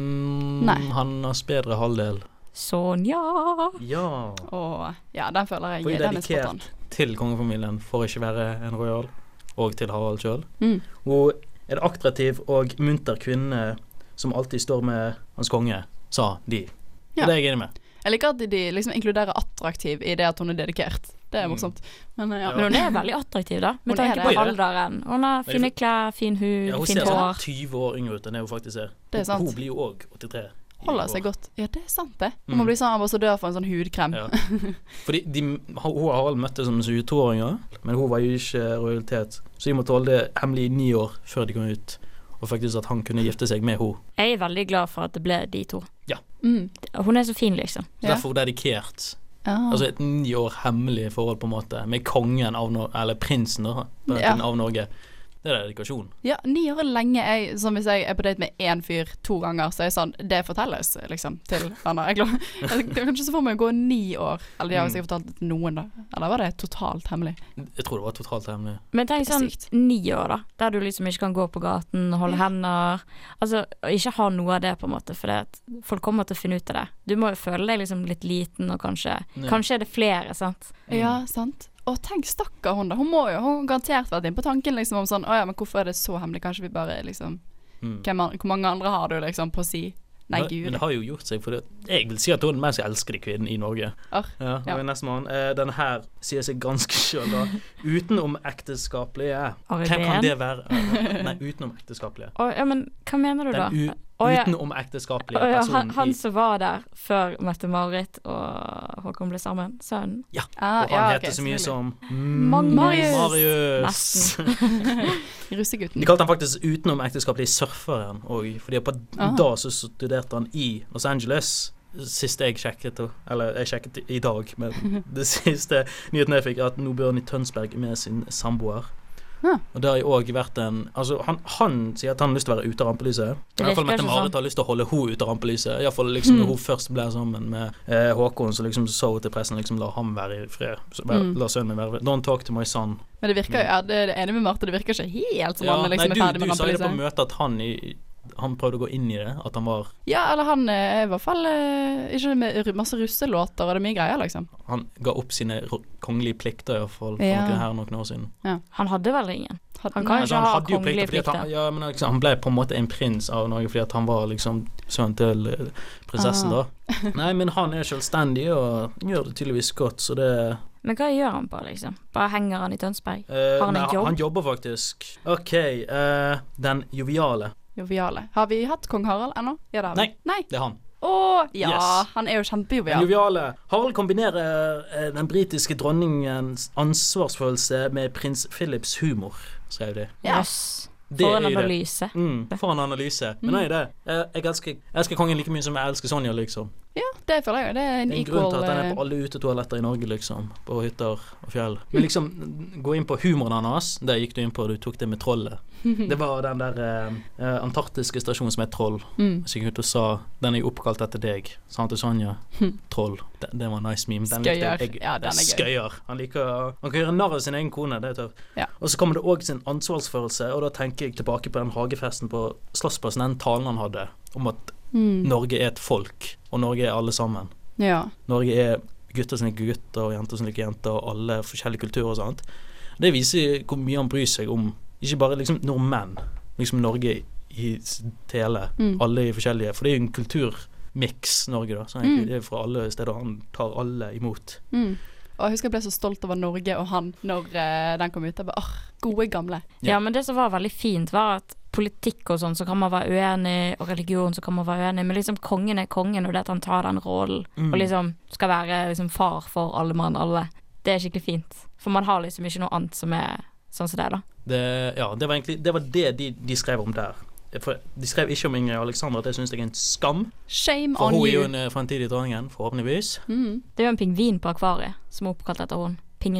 Speaker 9: Mm,
Speaker 8: Nei.
Speaker 9: Hans bedre halvdel.
Speaker 7: Sonja.
Speaker 9: Ja.
Speaker 8: Og ja, den føler jeg
Speaker 9: For jeg er
Speaker 8: den er spot on.
Speaker 9: dedikert til kongefamilien for ikke være en royal, og til Harald selv.
Speaker 8: Mm.
Speaker 9: Hun er en attraktiv og munter kvinne som alltid står med hans konge, sa de.
Speaker 8: Ja.
Speaker 9: Og det er jeg enig med.
Speaker 8: Jeg liker at de liksom inkluderer attraktiv i det at hun er dedikert. Det er morsomt. Men ja.
Speaker 9: Ja.
Speaker 7: Men hun er veldig attraktiv, da. Med
Speaker 8: Hun er
Speaker 7: tanke
Speaker 8: det.
Speaker 7: på
Speaker 9: Oi, det.
Speaker 7: alderen. Hun har
Speaker 9: Men
Speaker 7: fine klær, fin hud,
Speaker 9: Ja, hun
Speaker 7: fint
Speaker 9: ser sånn
Speaker 7: hår.
Speaker 9: tyve år yngre ut enn det hun faktisk er.
Speaker 8: Det er sant.
Speaker 9: Hun blir jo òg åttitre. i
Speaker 8: Holder
Speaker 9: år.
Speaker 8: seg godt. Ja, det er sant det. Hun
Speaker 9: Mm.
Speaker 8: må bli sånn ambassadør for en sånn hudkrem.
Speaker 9: Ja. Fordi de, hun og Harald møtte som tjueto-åringer, men hun var jo ikke rojalitet. Så de måtte holde det hemmelig i ni år før de kom ut, og faktisk at han kunne gifte seg med henne.
Speaker 7: Jeg er veldig glad for at det ble de to.
Speaker 8: Mm.
Speaker 7: Hun er så fin, liksom.
Speaker 9: Så
Speaker 8: Ja.
Speaker 9: derfor dedikert.
Speaker 8: Ja.
Speaker 9: Altså et ni år hemmelig forhold på en måte, med kongen av Norge, eller prinsen da, på den
Speaker 8: Ja.
Speaker 9: tiden av Norge. Det er dedikasjon.
Speaker 8: Ja, ni år er lenge. Jeg, som hvis jeg er på date med én fyr to ganger, så er jeg sånn Det fortelles liksom til venner. Jeg, klar, jeg kan ikke se for meg å gå ni år. Eller de har jo
Speaker 9: Mm.
Speaker 8: sikkert fortalt det til noen, da. Eller var det totalt hemmelig?
Speaker 9: Jeg tror det var totalt hemmelig.
Speaker 7: Men tenk
Speaker 8: Det er
Speaker 7: sånn
Speaker 8: sykt.
Speaker 7: ni år, da. Der du liksom ikke kan gå på gaten, holde hender. Altså, og ikke ha noe av det, på en måte, for det at folk kommer til å finne ut av det. Du må jo føle deg liksom litt liten, og kanskje
Speaker 9: Ja.
Speaker 7: Kanskje er det flere, sant.
Speaker 8: Ja, sant. Og tenk, stakkar hun da. Hun må jo Hun har garantert vært inne på tanken liksom om sånn Å ja, men hvorfor er det så hemmelig? Kanskje vi bare liksom
Speaker 9: Mm.
Speaker 8: hvem, an- Hvor mange andre har du liksom på å si nei,
Speaker 9: Men-
Speaker 8: gud.
Speaker 9: Men det har jo gjort seg, for det, jeg vil si at hun er den mest elskede kvinnen i Norge.
Speaker 8: Arr,
Speaker 9: Ja,
Speaker 8: ja.
Speaker 9: og nestemann. Eh, den her sier seg ganske sjøl, da. Utenom ekteskapelige.
Speaker 7: Ari
Speaker 9: Hvem kan
Speaker 7: Behn?
Speaker 9: det være? Eh, Nei, utenom ekteskapelige.
Speaker 7: Å, ja, men hva mener du, da?
Speaker 9: Den u
Speaker 7: Å, ja.
Speaker 9: utenom ekteskapelige
Speaker 7: Å, ja,
Speaker 9: personen
Speaker 7: han, han
Speaker 9: i
Speaker 7: som var der før Mette-Marit og Håkon ble sammen. Sønnen.
Speaker 8: Ah,
Speaker 9: Og han
Speaker 8: ja, ok,
Speaker 9: heter så mye
Speaker 8: selvfølgelig.
Speaker 9: som
Speaker 7: Magnus.
Speaker 9: Marius.
Speaker 8: Russegutten.
Speaker 9: De kalte han faktisk utenom ekteskapelig surferen, og fordi på
Speaker 8: Ah.
Speaker 9: da så studerte han i Los Angeles. Siste jeg sjekket, og- eller jeg sjekket i dag, men det siste nyheten jeg fikk, er at nå bor han i Tønsberg med sin samboer.
Speaker 8: Ja.
Speaker 9: Og det har jo òg vært en Altså, han, han sier at han har lyst til å være ute av rampelyset. I hvert fall
Speaker 7: virker ikke
Speaker 9: Mette-Marit
Speaker 7: sånn.
Speaker 9: har lyst til å holde henne ute av rampelyset. Iallfall liksom når hun først ble sammen med eh, Håkon, så liksom sa hun til pressen liksom la ham være i fred. Så, bare,
Speaker 8: Mm.
Speaker 9: La sønnen min være i fred. Don't talk to my son.
Speaker 8: Men det virker jo ja, det er enig med Marte, det virker ikke helt som han liksom
Speaker 9: nei,
Speaker 8: er
Speaker 9: du,
Speaker 8: ferdig med
Speaker 9: du sa jo det på
Speaker 8: rampelyset.
Speaker 9: møtet at han i han prøvde å gå inn i det, at han var
Speaker 8: Ja, eller han er i hvert fall eh, ikke med ru- masse russelåter og det er mye greier, liksom.
Speaker 9: Han ga opp sine ro- kongelige plikter, iallfall, for
Speaker 8: Ja.
Speaker 9: noen her noen år siden.
Speaker 7: Han hadde vel ingen.
Speaker 8: Hadde-
Speaker 7: Han kan
Speaker 9: Altså,
Speaker 7: ikke
Speaker 9: han
Speaker 7: ha
Speaker 9: hadde jo
Speaker 7: kongelige
Speaker 9: plikter, fordi at han,
Speaker 7: plikter.
Speaker 9: ja, men liksom, han ble på en måte en prins av Norge fordi at han var liksom sønnen til eh, prinsessen,
Speaker 8: Ah.
Speaker 9: da. Nei, men han er selvstendig og gjør det tydeligvis godt, så det
Speaker 7: Men hva gjør han på, liksom? Bare henger han i Tønsberg?
Speaker 9: eh,
Speaker 7: Har han
Speaker 9: nei,
Speaker 7: en jobb?
Speaker 9: Han jobber faktisk. OK, eh, den joviale.
Speaker 8: Joviale. Har vi hatt kong Harald ennå? Ja, det har vi.
Speaker 9: Nei.
Speaker 8: Nei.
Speaker 9: Det er han.
Speaker 8: Å, ja.
Speaker 9: Yes.
Speaker 8: Han er jo
Speaker 9: Den
Speaker 8: kjempejovial.
Speaker 9: joviale. Harald kombinerer eh, den britiske dronningens ansvarsfølelse med prins Philips humor, skrev de.
Speaker 8: Ja.
Speaker 7: Jøss.
Speaker 9: Det
Speaker 7: For
Speaker 9: er
Speaker 7: en
Speaker 9: jo det.
Speaker 7: analyse.
Speaker 9: Mm, for en analyse. Men nei, det. Eh, Jeg elsker, jeg elsker kongen like mye som jeg elsker Sonja, liksom.
Speaker 8: Ja, det føler jeg jo. Det er en
Speaker 9: Det er en grunn
Speaker 8: equal
Speaker 9: til at han er
Speaker 8: eh,
Speaker 9: på alle utetoaletter i Norge, liksom. På hytter og fjell. Men liksom, gå inn på humoren hans. Der gikk du inn på, du tok det med trollet. Det var den der eh, eh, antarktiske stasjonen som er troll.
Speaker 8: mm.
Speaker 9: Så gikk ut og sa 'Den er jo oppkalt etter deg', sa han til Sonja. Troll. Det, det var en nice meme. Den likte
Speaker 8: Skøyer.
Speaker 9: jeg. Jeg-
Speaker 8: Ja, den er gøy.
Speaker 9: Skøyer. Han liker Han kan gjøre narr av sin egen kone, det er tøft.
Speaker 8: Ja.
Speaker 9: Og så kommer det òg sin ansvarsfølelse, og da tenker jeg tilbake på den hagefesten på Slottsplassen, den talen han hadde om at
Speaker 8: Mm.
Speaker 9: Norge er et folk, og Norge er alle sammen.
Speaker 8: Ja.
Speaker 9: Norge er gutter som liker gutter, og jenter som liker jenter, og alle forskjellige kulturer og sånt. Det viser hvor mye han bryr seg om, ikke bare liksom nordmenn, liksom Norge i tele,
Speaker 8: Mm.
Speaker 9: alle i forskjellige, for det er jo en kulturmix Norge da, så egentlig
Speaker 8: Mm.
Speaker 9: det er fra alle steder, han tar alle imot.
Speaker 8: Mm. Og jeg husker jeg ble så stolt over Norge og han når eh, den kom ut. Jeg bare, åh, gode gamle.
Speaker 9: Ja.
Speaker 7: Ja, men det som var veldig fint, var at politikk og sånn, så kan man være uenig, og religion, så kan man være uenig, men liksom kongen er kongen, og det at han tar den rollen,
Speaker 9: Mm.
Speaker 7: og liksom skal være liksom far for alle mann alle, det er skikkelig fint. For man har liksom ikke noe annet som er sånn som det, da.
Speaker 9: Det, ja, det var egentlig det, var det de, de skrev om der. For de skrev ikke om Ingrid Alexandra, det synes jeg er en skam.
Speaker 8: Shame
Speaker 9: For
Speaker 8: on
Speaker 9: hun er jo
Speaker 8: you.
Speaker 9: en fremtidig dronningen, forhåpentligvis.
Speaker 8: Mm.
Speaker 7: Det er jo en pingvin på akvariet, som er oppkalt etter hun. Pingrid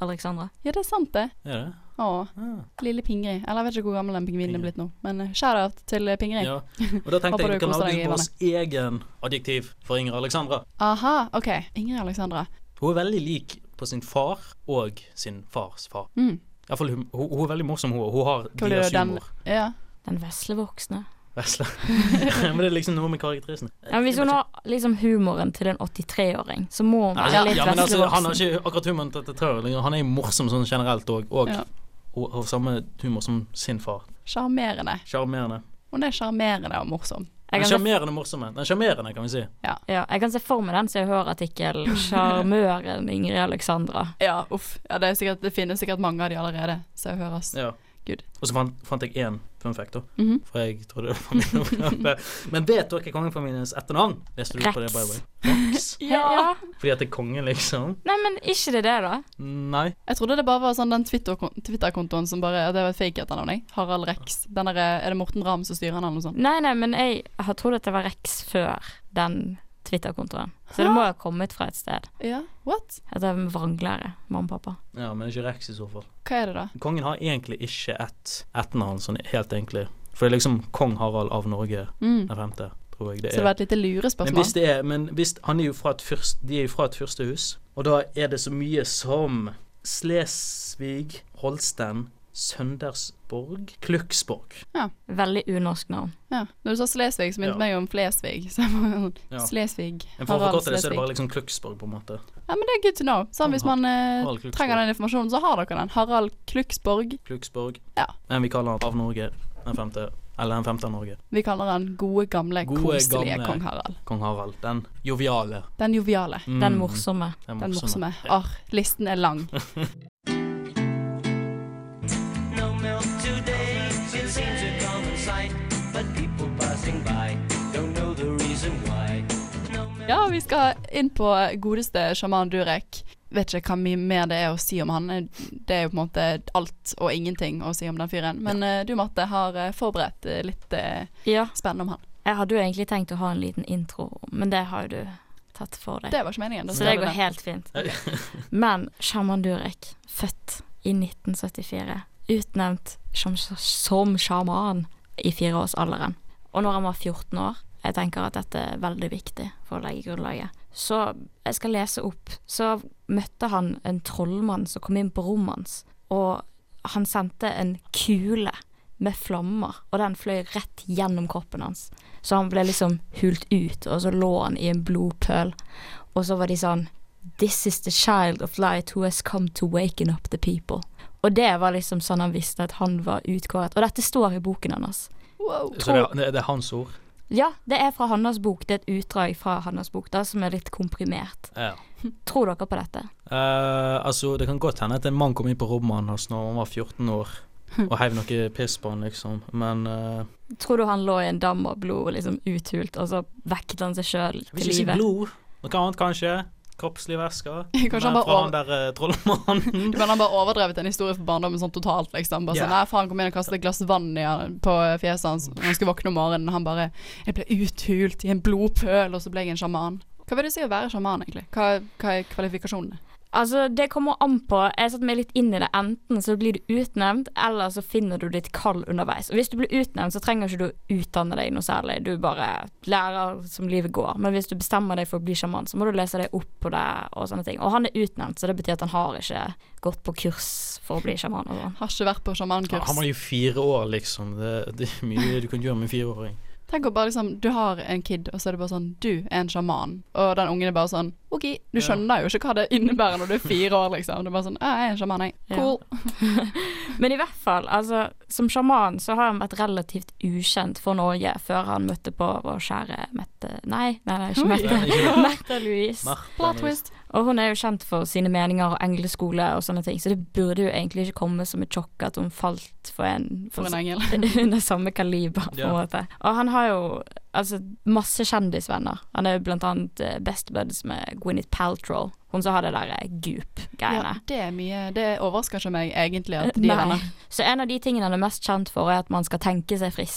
Speaker 7: Alexandra.
Speaker 8: Ja, det er sant det.
Speaker 9: Er det?
Speaker 8: Åh,
Speaker 9: Ah.
Speaker 8: lille Pingrid. Eller jeg vet ikke hvor gammel den pingvinen er blitt nå. Men uh, shout-out til uh, Pingrid.
Speaker 9: Ja. Og da tenkte
Speaker 8: Håper
Speaker 9: jeg vi
Speaker 8: du
Speaker 9: kan
Speaker 8: koser
Speaker 9: lage
Speaker 8: deg i
Speaker 9: vår egen adjektiv for Ingrid Alexandra.
Speaker 8: Aha, ok. Ingrid Alexandra.
Speaker 9: Hun er veldig lik på sin far og sin fars far.
Speaker 8: Mm.
Speaker 9: I hvert fall, hun, hun, hun er veldig morsom, hun. Hun har
Speaker 8: Hva blir
Speaker 9: deres
Speaker 8: det, den-
Speaker 9: humor.
Speaker 8: Ja.
Speaker 7: Den veslevoksne.
Speaker 9: Vesle. Men det er liksom noe med karakterisene.
Speaker 7: Ja, men hvis hun har liksom humoren til en åttitre-åring, så må hun
Speaker 9: Nei,
Speaker 7: være litt
Speaker 9: ja, men altså, han har
Speaker 7: veslevoksen.
Speaker 9: ikke akkurat humoren til treåring. Han er jo morsom sånn generelt og, og,
Speaker 8: Ja.
Speaker 9: og har samme humor som sin far.
Speaker 8: Sjarmerende.
Speaker 9: Sjarmerende.
Speaker 8: Hun er sjarmerende og morsom.
Speaker 7: Jeg
Speaker 9: Den
Speaker 7: kan, se,
Speaker 9: sjarmerende morsomme. Den sjarmerende, kan vi si.
Speaker 7: ja, jeg kan se for meg den Se og Hør-artikkel 'Sjarmøren Ingrid Alexandra'.
Speaker 8: Ja, uff. Ja, det, er sikkert, det finnes sikkert mange av de allerede, så jeg høres.
Speaker 9: Ja.
Speaker 8: Gud.
Speaker 9: Og så fant, fant jeg én fun fact, da.
Speaker 8: Mhm.
Speaker 9: For jeg trodde det var min oppgave. Men vet dere kongefamiliens etternavn? Leste du på det, by the way? Rex.
Speaker 7: Ja.
Speaker 9: Fordi at det er kongen, liksom?
Speaker 7: Nei, men ikke det det, da?
Speaker 9: Nei.
Speaker 8: Jeg trodde det bare var sånn den Twitter- Twitter-kontoen som bare at det var et fake etternavn, jeg. Harald Rex. Den der, er det Morten Ramm som styrer han eller noe sånt?
Speaker 7: Nei, nei, men jeg har trodd at det var Rex før den Twitter-kontoen. Så det må ha kommet fra et sted.
Speaker 8: Ja, what?
Speaker 7: At det er vranglære, mamma og pappa.
Speaker 9: Ja, men ikke Rex i så fall.
Speaker 8: Hva er det da?
Speaker 9: Kongen har egentlig ikke ett etternavn, sånn helt egentlig. For det er liksom kong Harald av Norge
Speaker 8: Mm.
Speaker 9: den femte, tror jeg det
Speaker 8: Så det
Speaker 9: er.
Speaker 8: var et lite
Speaker 9: Men
Speaker 8: lurespørsmål.
Speaker 9: hvis det er Men hvis han er jo fra et fyrst, de er jo fra et fyrstehus, og da er det så mye som Slesvig, Holsten, Søndersborg, Kluksborg.
Speaker 7: Veldig unorsk navn.
Speaker 8: Ja. Når du sa Slesvig, så minnet
Speaker 9: Ja.
Speaker 8: meg om Flesvig. Så jeg var sånn,
Speaker 9: Ja.
Speaker 8: Slesvig,
Speaker 9: Men for å
Speaker 8: Harald
Speaker 9: forkorte det, så er det
Speaker 8: Slesvig.
Speaker 9: bare liksom Kluksborg, på en måte.
Speaker 8: Ja, men det er good to know. Sånn hvis man eh,
Speaker 9: Harald Kluksborg.
Speaker 8: trenger den informasjonen, så har dere den. Harald Kluksborg.
Speaker 9: Kluksborg.
Speaker 8: Ja.
Speaker 9: Men vi kaller han av Norge, den femte. Eller den femte av Norge.
Speaker 8: Vi kaller den gode, gamle,
Speaker 9: Gode,
Speaker 8: koselige
Speaker 9: gamle.
Speaker 8: kong Harald.
Speaker 9: Kong Harald. Den joviale.
Speaker 8: Den joviale.
Speaker 9: Mm.
Speaker 7: Den morsomme.
Speaker 9: Den
Speaker 8: Den morsomme.
Speaker 9: Ja.
Speaker 8: Arr, listen er lang.
Speaker 1: No milk today, it seems a common sight, but people passing by don't know the reason why. No milk.
Speaker 8: Ja, vi skal inn på godeste sjaman Durek. Vet ikke hva mye mer det er å si om han. Det er jo på en måte alt og ingenting å si om den fyren. Men eh, du, Marte, har eh, forberedt eh, litt eh,
Speaker 7: Ja,
Speaker 8: spennende om han.
Speaker 7: jeg hadde jo egentlig tenkt å ha en liten intro, men det har jo du tatt for deg.
Speaker 8: Det var ikke meningen. Da
Speaker 7: Så
Speaker 8: skal
Speaker 7: det
Speaker 8: vi
Speaker 7: går helt fint. Men Shaman Durek, født i nitten syttifire, utnevnt som, som sjaman i fireårsalderen. Og når han var fjorten år, jeg tenker at dette er veldig viktig for å legge grunnlaget. Så jeg skal lese opp. Så møtte han en trollmann som kom inn på rommet hans, og han sendte en kule med flammer, og den fløy rett gjennom kroppen hans. Så han ble liksom hult ut, og så lå han i en blodpøl. Og så var de sånn: "This is the child of light who has come to waken up the people." Og det var liksom sånn han visste at han var utkåret. Og dette står i boken hans.
Speaker 8: Wow.
Speaker 9: Så det, det, det er hans ord?
Speaker 7: Ja, det er fra Hannas bok. Det er et utdrag fra Hannas bok da, som er litt komprimert.
Speaker 9: Ja.
Speaker 7: Tror dere på dette?
Speaker 9: Eh, altså, det kan godt hende at en mann kom inn på rommet hans når han var fjorten år, og heiv noe piss på han, liksom. Men eh,
Speaker 7: Tror du han lå i en dam av blod liksom uthult, og så vekket han seg sjøl
Speaker 9: jeg
Speaker 7: til
Speaker 9: vil ikke si
Speaker 7: live?
Speaker 9: blod. Noe annet, kanskje. Kroppslig væske.
Speaker 8: Kanskje han
Speaker 9: Men
Speaker 8: bare
Speaker 9: fra
Speaker 8: over-
Speaker 9: han der uh, trollmannen.
Speaker 8: Du mener han bare overdrevet en historie for barndommen sånn totalt, liksom. Bare
Speaker 9: Ja.
Speaker 8: sånn, nei, faen, kom inn og kastet et glass vann i han, på fjeset hans når han skulle våkne om morgenen, og han bare, jeg ble uthult i en blodpøl, og så ble jeg en sjaman. Hva vil det si å være sjaman, egentlig? Hva, hva er kvalifikasjonene?
Speaker 7: Altså, det kommer an på. Jeg satt meg litt inn i det. Enten så blir du utnevnt, eller så finner du ditt kall underveis. Og hvis du blir utnevnt, så trenger ikke du utdanne deg noe særlig. Du bare lærer som livet går. Men hvis du bestemmer deg for å bli sjaman, så må du lese deg opp på det og sånne ting. Og han er utnevnt, så det betyr at han har ikke gått på kurs for å bli sjaman og sånn.
Speaker 8: Har ikke vært på sjamankurs.
Speaker 9: Han var jo fire år, liksom. Det, det er mye du kan gjøre med en fireåring.
Speaker 8: Tenk å bare liksom, du har en kid, og så er det bare sånn, du er en sjaman. Og den ungen er bare sånn, ok, du skjønner jo ikke hva det innebærer når du er fire år, liksom. Det er bare sånn, ja, jeg er en sjaman, jeg.
Speaker 7: Ja.
Speaker 8: Cool.
Speaker 7: Men i hvert fall, altså, som sjaman så har han vært relativt ukjent for Norge før han møtte på vår kjære Mette Nei, nei, nei ikke
Speaker 8: Oi.
Speaker 7: Mette.
Speaker 9: Nei, ikke
Speaker 7: Mette Louise.
Speaker 9: Martha
Speaker 8: Plot
Speaker 9: Louise.
Speaker 8: twist.
Speaker 7: Og hun er jo kjent for sine meninger og engleskole og sånne ting, så det burde jo egentlig ikke komme som et sjokk at hun falt for en
Speaker 8: For en engel.
Speaker 7: under samme kaliber, på en
Speaker 9: Ja.
Speaker 7: måte. Og han har jo altså masse kjendisvenner. Han er jo blant annet eh, best buds med Gwyneth Paltrow. Hun som har det der eh,
Speaker 8: Ja,
Speaker 7: goop-greiene.
Speaker 8: det er mye, det overrasker ikke meg egentlig at de er
Speaker 7: Nei.
Speaker 8: venner.
Speaker 7: Så en av de tingene han er mest kjent for, er at man skal tenke seg frisk.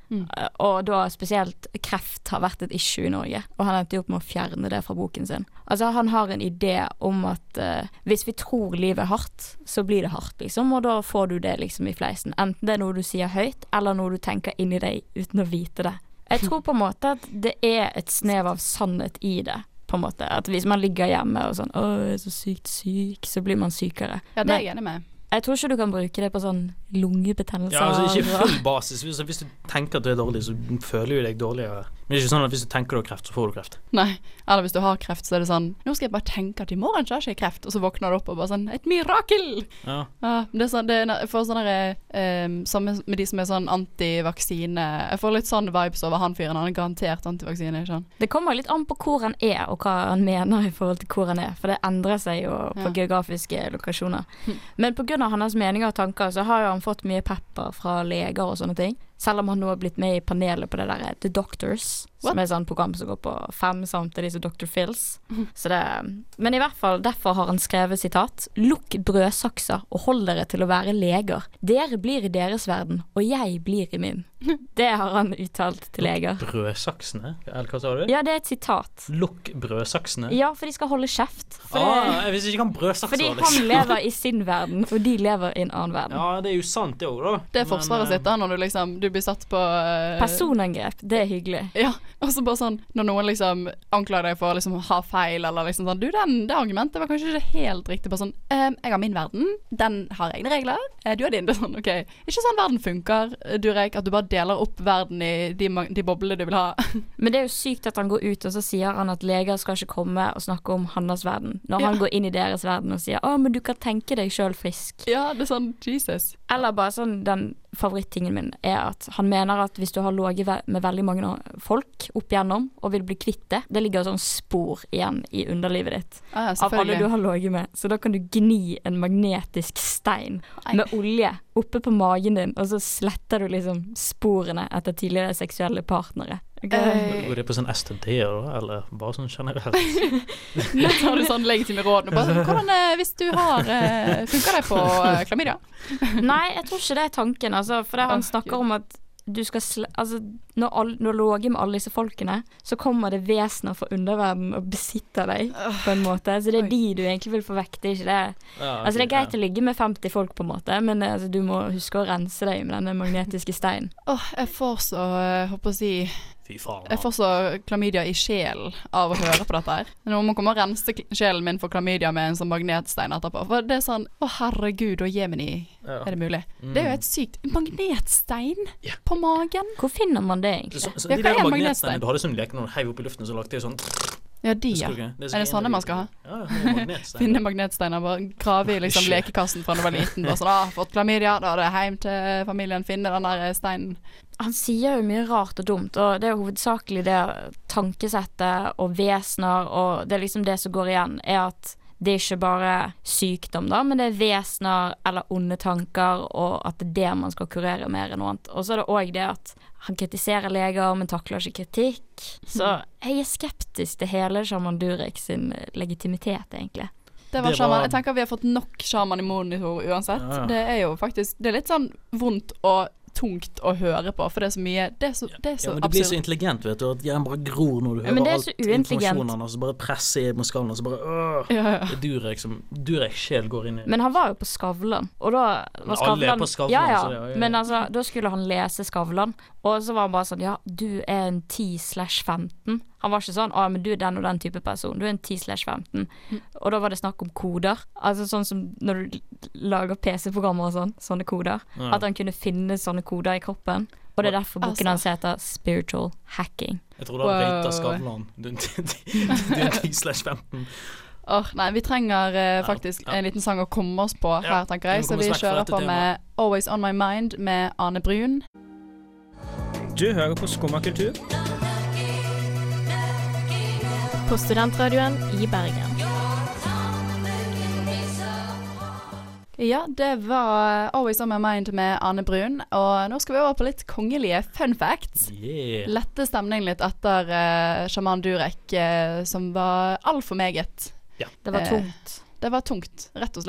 Speaker 8: Mm.
Speaker 7: Uh, og da spesielt kreft har vært et issue i Norge, og han endte jo opp med å fjerne det fra boken sin. Altså han har en idé om at uh, hvis vi tror livet er hardt, så blir det hardt liksom, og da får du det liksom i fleisen. Enten det er noe du sier høyt, eller noe du tenker inn i deg uten å vite det. Jeg tror på en måte at det er et snev av sannhet i det, på en måte. At hvis man ligger hjemme og sånn, åh, jeg er så sykt syk, så blir man sykere.
Speaker 8: Ja, det er jeg enig med.
Speaker 7: Jeg tror ikke du kan bruke det på sånn lungebetennelse.
Speaker 9: Ja, altså ikke full basis. Hvis, hvis du tenker at du er dårlig, så føler du deg dårligere. Men det er ikke sånn at hvis du tenker du har kreft, så får du kreft.
Speaker 8: Nei, eller hvis du har kreft, så er det sånn, nå skal jeg bare tenke at i morgen så har jeg ikke kreft, og så våkner du opp og bare sånn, et mirakel!
Speaker 9: Ja.
Speaker 8: Ja, det er sånn, det er for sånne der, um, samme med de som er sånn antivaksine, jeg får litt sånn vibes over han fyren, han er garantert antivaksine, ikke sant?
Speaker 7: Det kommer litt an på hvor han er, og hva han mener i forhold til hvor han er, for det endrer seg jo på
Speaker 8: Ja.
Speaker 7: geografiske lokasjoner.
Speaker 8: Hm.
Speaker 7: Men på grunn av hans meninger og tanker, så har jo han fått mye pepper fra leger og sånne ting. Selv om han nå har blitt med i panelet på det der The Doctors,
Speaker 8: What?
Speaker 7: som er sånn program som går på fem samtidig som doktor Phils. Så det, men i hvert fall, derfor har han skrevet sitat: lukk brødsakser og hold dere til å være leger. Dere blir i deres verden, og jeg blir i min. Det har han uttalt til leger.
Speaker 9: Brødsaksene? Eller hva sa du?
Speaker 7: Ja, det er et sitat.
Speaker 9: Lukk brødsaksene?
Speaker 7: Ja, for de skal holde kjeft. For
Speaker 9: Ah,
Speaker 7: det,
Speaker 9: jeg visste ikke hva brødsakser
Speaker 7: fordi
Speaker 9: var, liksom.
Speaker 7: han lever i sin verden, og de lever i en annen verden.
Speaker 9: Ja, det er jo sant det også, da.
Speaker 8: Det er forsvaret
Speaker 9: Men,
Speaker 8: sitt da, når du liksom, du blir satt på... Uh,
Speaker 7: Personangrep, det er hyggelig.
Speaker 8: Ja, og så bare sånn, når noen liksom anklager deg for å liksom ha feil, eller liksom sånn, du, den, det argumentet var kanskje ikke helt riktig, bare sånn, ehm, jeg har min verden, den har egne regler, eh, du har din, det er sånn, ok, ikke sånn verden funker, Durek, at du bare deler opp verden i de, ma- de boblene du vil ha.
Speaker 7: Men det er jo sykt at han går ut, og så sier han at leger skal ikke komme og snakke om hans verden. Når
Speaker 8: Ja.
Speaker 7: han går inn i deres verden og sier, å, men du kan tenke deg selv frisk.
Speaker 8: Ja, det er sånn, Jesus.
Speaker 7: Eller bare sånn, den favorittingen min er at han mener at hvis du har ligget ve- med veldig mange folk opp igjennom, og vil bli kvitt det, det ligger sånn spor igjen i underlivet ditt.
Speaker 8: Ja,
Speaker 7: Av alle
Speaker 8: selvfølgelig.
Speaker 7: du har ligget med. Så da kan du gni en magnetisk stein
Speaker 8: Nei.
Speaker 7: med olje oppe på magen din, og så sletter du liksom sporene etter tidligere seksuelle partnere. Ok?
Speaker 8: Eh,
Speaker 9: Går det på sånn S T D da, eller bare sånn generelt?
Speaker 8: Nå tar du sånn legitime råd, og bare sånn, hvordan, eh, hvis du har, eh, funker det på eh, klamydia?
Speaker 7: Nei, jeg tror ikke det er tanken, altså, for det han
Speaker 8: Åh,
Speaker 7: snakker
Speaker 8: Gud.
Speaker 7: om at du skal sl altså, når, all, når du låger med alle disse folkene, så kommer det vesener fra underverden og besitter deg, på en måte. Så det er
Speaker 8: Oi.
Speaker 7: de du egentlig vil få vekk, det er ikke det.
Speaker 9: Ja,
Speaker 7: Altså, det er
Speaker 9: ok,
Speaker 7: greit å ligge med femti folk, på en måte, men eh, altså, du må huske å rense deg med denne magnetiske steinen.
Speaker 8: Åh, jeg får så, jeg håper å si,
Speaker 9: Fy faen.
Speaker 8: jeg får så klamydia i sjelen av å høre på dette her. Nå må man komme og rense kl- sjelen min for klamydia med en sånn magnetstein etterpå. For det er sånn, å herregud, og Jemini,
Speaker 9: Ja.
Speaker 8: er det mulig?
Speaker 9: Mm.
Speaker 8: Det er jo et sykt magnetstein
Speaker 9: Ja.
Speaker 8: på magen.
Speaker 7: Hvor finner man det
Speaker 9: Det er
Speaker 7: egentlig?
Speaker 9: så, så
Speaker 8: Ja,
Speaker 9: de
Speaker 8: hva
Speaker 9: der
Speaker 8: er
Speaker 9: magnetsteinene
Speaker 8: magnetstein?
Speaker 9: du hadde som leker når du heiv opp i luften, så lagde de sånn.
Speaker 8: Ja, de, ja.
Speaker 9: Husker du ikke?
Speaker 8: Er det
Speaker 9: så
Speaker 8: sånne
Speaker 9: en av
Speaker 8: man
Speaker 9: de-
Speaker 8: skal ha?
Speaker 9: Ja, ja, magnetstein.
Speaker 8: Finne magnetsteiner, bare grave i liksom
Speaker 9: Ikke.
Speaker 8: lekekassen fra da du var liten. Bare sånn, ah, fått klamydia, da er det hjem til familien, finne den der steinen.
Speaker 7: Han sier jo mye rart og dumt, og det er jo hovedsakelig det tankesettet og vesener, og det er liksom det som går igjen, er at det er ikke bare sykdom da, men det er vesener eller onde tanker, og at det er det man skal kurere mer enn noe annet. Og så er det også det at han kritiserer leger, men takler ikke kritikk. Så jeg er skeptisk til hele Shaman Durek sin legitimitet, egentlig.
Speaker 8: Det var
Speaker 9: Det
Speaker 8: sjaman.
Speaker 9: var-
Speaker 8: Jeg tenker vi har fått nok sjaman i monitor uansett.
Speaker 9: Ja, ja.
Speaker 8: Det er jo faktisk, det er litt sånn vondt og tungt å høre på, for det er så mye, det er så, det er så
Speaker 9: Ja, men du blir så
Speaker 8: absurd.
Speaker 9: intelligent, vet du, at hjernen bare gror når du
Speaker 7: Ja,
Speaker 9: hører
Speaker 7: men det er
Speaker 9: alt
Speaker 7: så uintelligent.
Speaker 9: informasjonen, og så bare presser i mot skallen, og så bare åh,
Speaker 8: Ja, ja.
Speaker 9: det er Durek som, Durek sjel går inn i.
Speaker 7: Men han var jo på Skavlan, og da
Speaker 9: Men
Speaker 7: var
Speaker 9: alle er
Speaker 7: Skavlan
Speaker 9: på Skavlan,
Speaker 7: ja, ja.
Speaker 9: så det er jo-
Speaker 7: Men altså, da skulle han lese Skavlan, og så var han bare sånn, ja, du er en ti slash femten. Han var ikke sånn, å, men du er den og den type person, du er en ti slash femten. Og da var det snakk om koder, altså sånn som når du lager P C-programmer og sånn, sånne koder,
Speaker 9: Ja.
Speaker 7: at han kunne finne sånne koder i kroppen. Og det er derfor boken
Speaker 8: Altså.
Speaker 7: hans heter Spiritual Hacking.
Speaker 9: Jeg tror det hadde
Speaker 8: Wow.
Speaker 9: rata Skavlan. Du du er ti slash femten.
Speaker 8: Åh, nei, vi trenger eh,
Speaker 9: Ja,
Speaker 8: faktisk
Speaker 9: ja.
Speaker 8: en liten sang å komme oss på
Speaker 9: Ja,
Speaker 8: her, tenker jeg.
Speaker 9: vi må
Speaker 8: Så
Speaker 9: komme
Speaker 8: vi
Speaker 9: oss vekk fra
Speaker 8: kjører
Speaker 9: dette
Speaker 8: på med Always On My Mind med Ane Brun.
Speaker 10: Du hører på Skumma kultur.
Speaker 11: På studentradioen i Bergen.
Speaker 8: Ja, det var Always On My Mind med Ane Brun. Og nå skal vi over på litt kongelige fun facts.
Speaker 9: Yeah.
Speaker 8: Lette stemning litt etter uh, Shaman Durek, eh, som var altfor meget.
Speaker 9: Ja.
Speaker 7: Det var
Speaker 8: Eh,
Speaker 7: tungt.
Speaker 8: Det var tungt, rett og slett.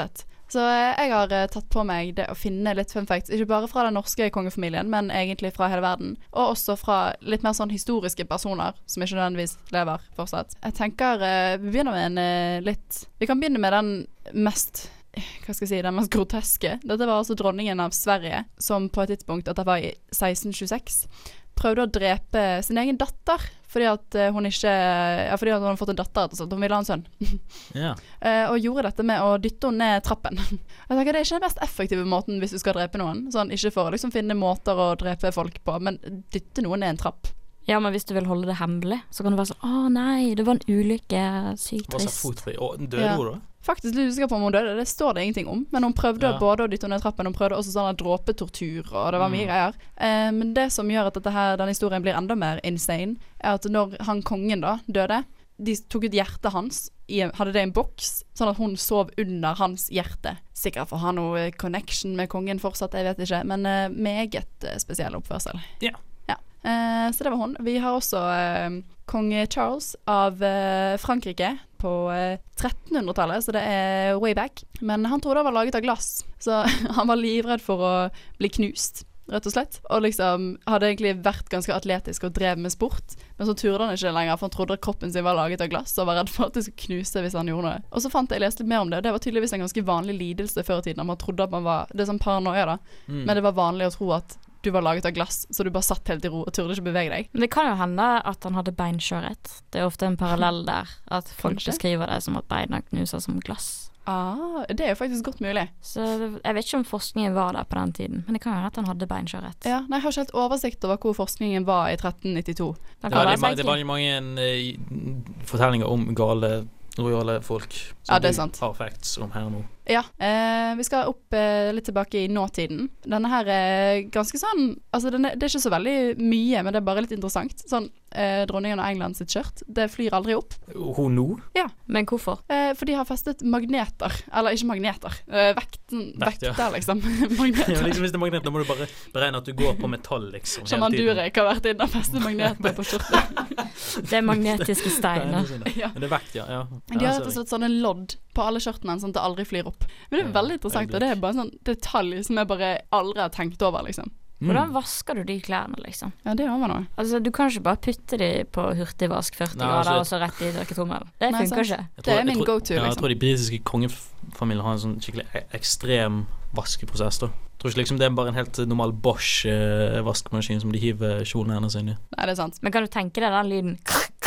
Speaker 8: Så jeg har uh, tatt på meg det å finne litt fun facts, ikke bare fra den norske kongefamilien, men egentlig fra hele verden, og også fra litt mer sånn historiske personer, som ikke nødvendigvis lever fortsatt. Jeg tenker uh, vi begynner med en uh, litt, vi kan begynne med den mest, hva skal jeg si, den mest groteske. Dette var altså dronningen av Sverige, som på et tidspunkt, at det var i seksten tjueseks, prøvde å drepe sin egen datter, fordi at hun ikke, ja, fordi at hun hadde fått en datter, så hun ville ha en sønn.
Speaker 9: Ja.
Speaker 8: uh, og gjorde dette med å dytte henne ned trappen. Jeg tenker det er ikke den mest effektive måten hvis du skal drepe noen, sånn, ikke for å liksom finne måter å drepe folk på, men dytte noen ned en trapp.
Speaker 7: Ja, men hvis du vil holde det hemmelig, så kan det være sånn, å nei, det var en ulykke, sykt
Speaker 9: Hva sa
Speaker 7: trist.
Speaker 9: fotfri? Å, døde
Speaker 8: Ja.
Speaker 9: hun da?
Speaker 8: Faktisk litt usikker på om hun døde, det står det ingenting om, men hun prøvde
Speaker 9: Ja.
Speaker 8: både å dytte henne ned trappen, hun prøvde også sånn dråpetortur, og det var mye
Speaker 9: Mm.
Speaker 8: greier. Eh, men det som gjør at dette her, denne historien blir enda mer insane, er at når han kongen da døde, de tok ut hjertet hans, i, hadde det i en boks, sånn at hun sov under hans hjerte. Sikkert for å ha noe connection med kongen fortsatt, jeg vet ikke, men eh, meget eh, spesiell oppførsel.
Speaker 9: Ja.
Speaker 8: Ja. Eh, så det var hun. Vi har også eh, kong Charles av eh, Frankrike på eh, trettenhundretallet, så det er way back. Men han trodde det var laget av glass, så han var livredd for å bli knust, rett og slett. Og liksom hadde egentlig vært ganske atletisk og drev med sport, men så turde han ikke lenger, for han trodde kroppen sin var laget av glass, og var redd for at det skulle knuse hvis han gjorde noe. Og så fant jeg, jeg leste litt mer om det, det var tydeligvis en ganske vanlig lidelse før i tiden, man trodde at man var, det er sånn paranoia da,
Speaker 9: Mm.
Speaker 8: men det var vanlig å tro at du var laget av glass, så du bare satt helt i ro og turde ikke bevege deg.
Speaker 7: Men det kan jo hende at han hadde beinskjørhet. Det er ofte en parallell der, at folk
Speaker 8: Kanskje.
Speaker 7: beskriver det som at beina knuser som glass.
Speaker 8: Ah, det er jo faktisk godt mulig.
Speaker 7: Så det- jeg vet ikke om forskningen var der på den tiden, men det kan jo hende at han hadde beinskjørhet.
Speaker 8: Ja, nei, jeg har ikke helt oversikt over hvor forskningen var i tretten nittito.
Speaker 7: Det
Speaker 9: Det
Speaker 7: kan
Speaker 9: var,
Speaker 7: være
Speaker 9: ma- det
Speaker 7: seg
Speaker 9: var mange eh, fortellinger om gale, rojale folk. som
Speaker 8: Ja, det er
Speaker 9: du
Speaker 8: sant.
Speaker 9: har facts om her nå.
Speaker 8: Ja, eh, vi skal opp eh, litt tilbake i nåtiden. Denne her er ganske sånn, altså den er, det er ikke så veldig mye, men det er bare litt interessant. Sånn, eh, dronningen av England sitt skjørt, det flyr aldri opp.
Speaker 9: Hun nå?
Speaker 8: Ja.
Speaker 7: Men hvorfor?
Speaker 8: Eh, for de har festet magneter, eller ikke magneter, eh, vekten,
Speaker 9: Vekt, ja.
Speaker 8: vekter liksom.
Speaker 9: Ja,
Speaker 8: magneter.
Speaker 9: liksom, hvis det er magnet, da må du bare beregne at du går på metall, liksom. hele
Speaker 8: Sjaman
Speaker 9: tiden.
Speaker 8: Durek har vært inne og festet magneter på skjortet.
Speaker 7: Det er magnetiske steiner.
Speaker 8: Ja.
Speaker 9: Men det er vekt, ja. ja.
Speaker 8: De
Speaker 9: Ja,
Speaker 8: har rett og
Speaker 9: sorry.
Speaker 8: slett sånne lodd på alle skjørtene, sånn at det aldri flyr opp. Men det er
Speaker 9: Ja,
Speaker 8: veldig interessant, og det er bare en sånn detalj som jeg bare aldri har tenkt over, liksom.
Speaker 7: Hvordan vasker du de klærne, liksom?
Speaker 8: Ja, det har man også.
Speaker 7: Altså, du kan ikke bare putte de på hurtigvask førti
Speaker 9: Nei,
Speaker 7: grader,
Speaker 9: altså,
Speaker 7: og så rett i tørketrommel. Det
Speaker 8: Nei,
Speaker 7: funker
Speaker 8: sant.
Speaker 7: ikke.
Speaker 9: Jeg
Speaker 8: Det er
Speaker 9: jeg
Speaker 8: min
Speaker 9: tror-
Speaker 8: go-to,
Speaker 9: Ja, jeg
Speaker 8: liksom.
Speaker 9: tror de britiske kongefamiliene har en sånn skikkelig e- ekstrem vaskeprosess, da. Jeg tror ikke liksom det er bare en helt normal Bosch eh, vaskemaskin som de hiver kjolen hennes inn i.
Speaker 8: Nei, det er sant.
Speaker 7: Men kan du tenke deg den lyden?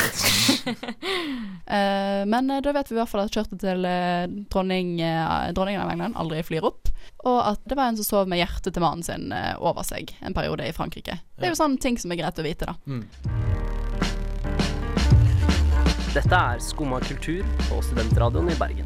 Speaker 8: Eh, men eh, da vet vi i hvert fall at skjørtet til eh, dronning, eh, dronningen av England aldri flyr opp, og at det var en som sov med hjertet til mannen sin eh, over seg en periode i Frankrike. Det er jo sånne ting som er greit å vite, da.
Speaker 9: Mm.
Speaker 12: Dette er Skumma kultur på Studentradioen i Bergen.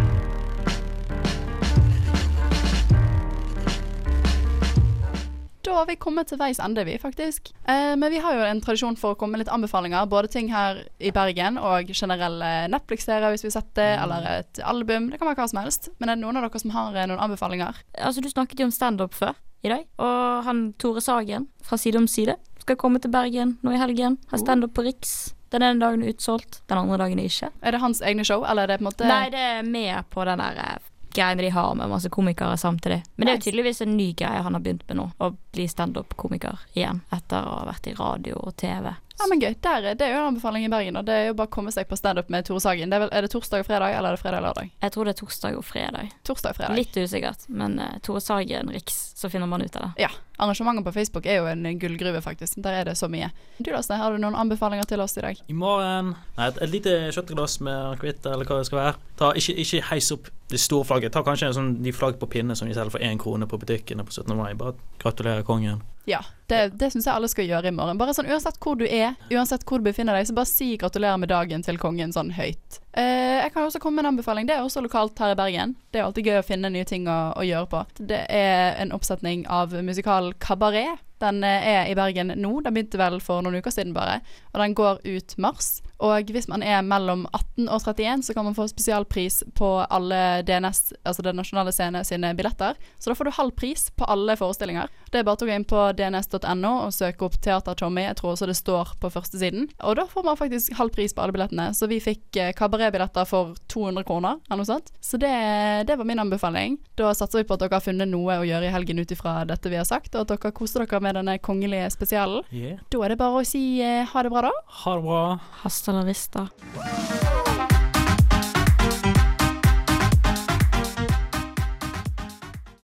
Speaker 8: Da har vi kommet til veis ende, vi, faktisk. Eh, men vi har jo en tradisjon for å komme med litt anbefalinger. Både ting her i Bergen og generelle Netflix-serier hvis vi har sett det, eller et album. Det kan være hva som helst. Men er det noen av dere som har eh, noen anbefalinger?
Speaker 7: Altså, du snakket jo om stand-up før i dag, og han Tore Sagen fra Side om side skal komme til Bergen nå i helgen. Har stand-up på Riks. Den ene dagen er utsolgt, den andre dagen er ikke.
Speaker 8: Er det hans egne show, eller er det på en måte
Speaker 7: Nei, det er med på den der eh, greiene de har med masse komikere samtidig. Men det er jo
Speaker 8: Nice.
Speaker 7: tydeligvis en ny greie han har begynt med nå, å bli stand-up-komiker igjen, etter å ha vært i radio og T V.
Speaker 8: Ja, men gøy. Der, er- det er jo en anbefaling i Bergen. Da. Det er jo bare å komme seg på stand-up med Tore Sagen. Det er, vel, er det torsdag og fredag, eller er det fredag og lørdag?
Speaker 7: Jeg tror det er torsdag og fredag.
Speaker 8: Torsdag og fredag.
Speaker 7: Litt usikkert, men uh, Tore Sagen, Riks, så finner man ut av det.
Speaker 8: Ja. Arrangementet på Facebook er jo en gullgruve, faktisk. Der er det så mye. Du, Lasse, har du noen anbefalinger til oss i dag?
Speaker 9: I morgen Nei, et, et lite shotteglass med akevitt, eller hva det skal være. Ta, ikke, ikke heis opp det store flagget. Ta kanskje en sånn, de flagg på pinne som de selger for én krone på butikkene på syttende mai. Bare gratulerer kongen.
Speaker 8: Ja, det, det syns jeg alle skal gjøre i morgen. Bare sånn, Uansett hvor du er, uansett hvor du befinner deg, så bare si gratulerer med dagen til kongen sånn høyt. Eh, jeg kan også komme med en anbefaling. Det er også lokalt her i Bergen. Det er alltid gøy å finne nye ting å, å gjøre på. Det er en oppsetning av musikal Kabaret. Den eh, er i Bergen nå. Den begynte vel for noen uker siden bare. Og den går ut mars. Og hvis man er mellom atten og trettien, så kan man få spesialpris på alle D N S, altså Den nasjonale scene sine billetter. Så da får du halv pris på alle forestillinger. Det er bare til å gå inn på d n s punktum dot no og søke opp Teater Tommy. Jeg tror også det står på første siden. Og da får man faktisk halv pris på alle billettene. Så vi fikk eh, kabaretbilletter for to hundre kroner, eller noe sånt. Så det, det var min anbefaling. Da satser vi på at dere har funnet noe å gjøre i helgen ut ifra dette vi har sagt, og at dere koser dere med denne kongelige spesialen.
Speaker 9: Yeah.
Speaker 8: Da er det bare å si eh, ha det bra da.
Speaker 9: Ha det bra.
Speaker 7: Hasta la vista.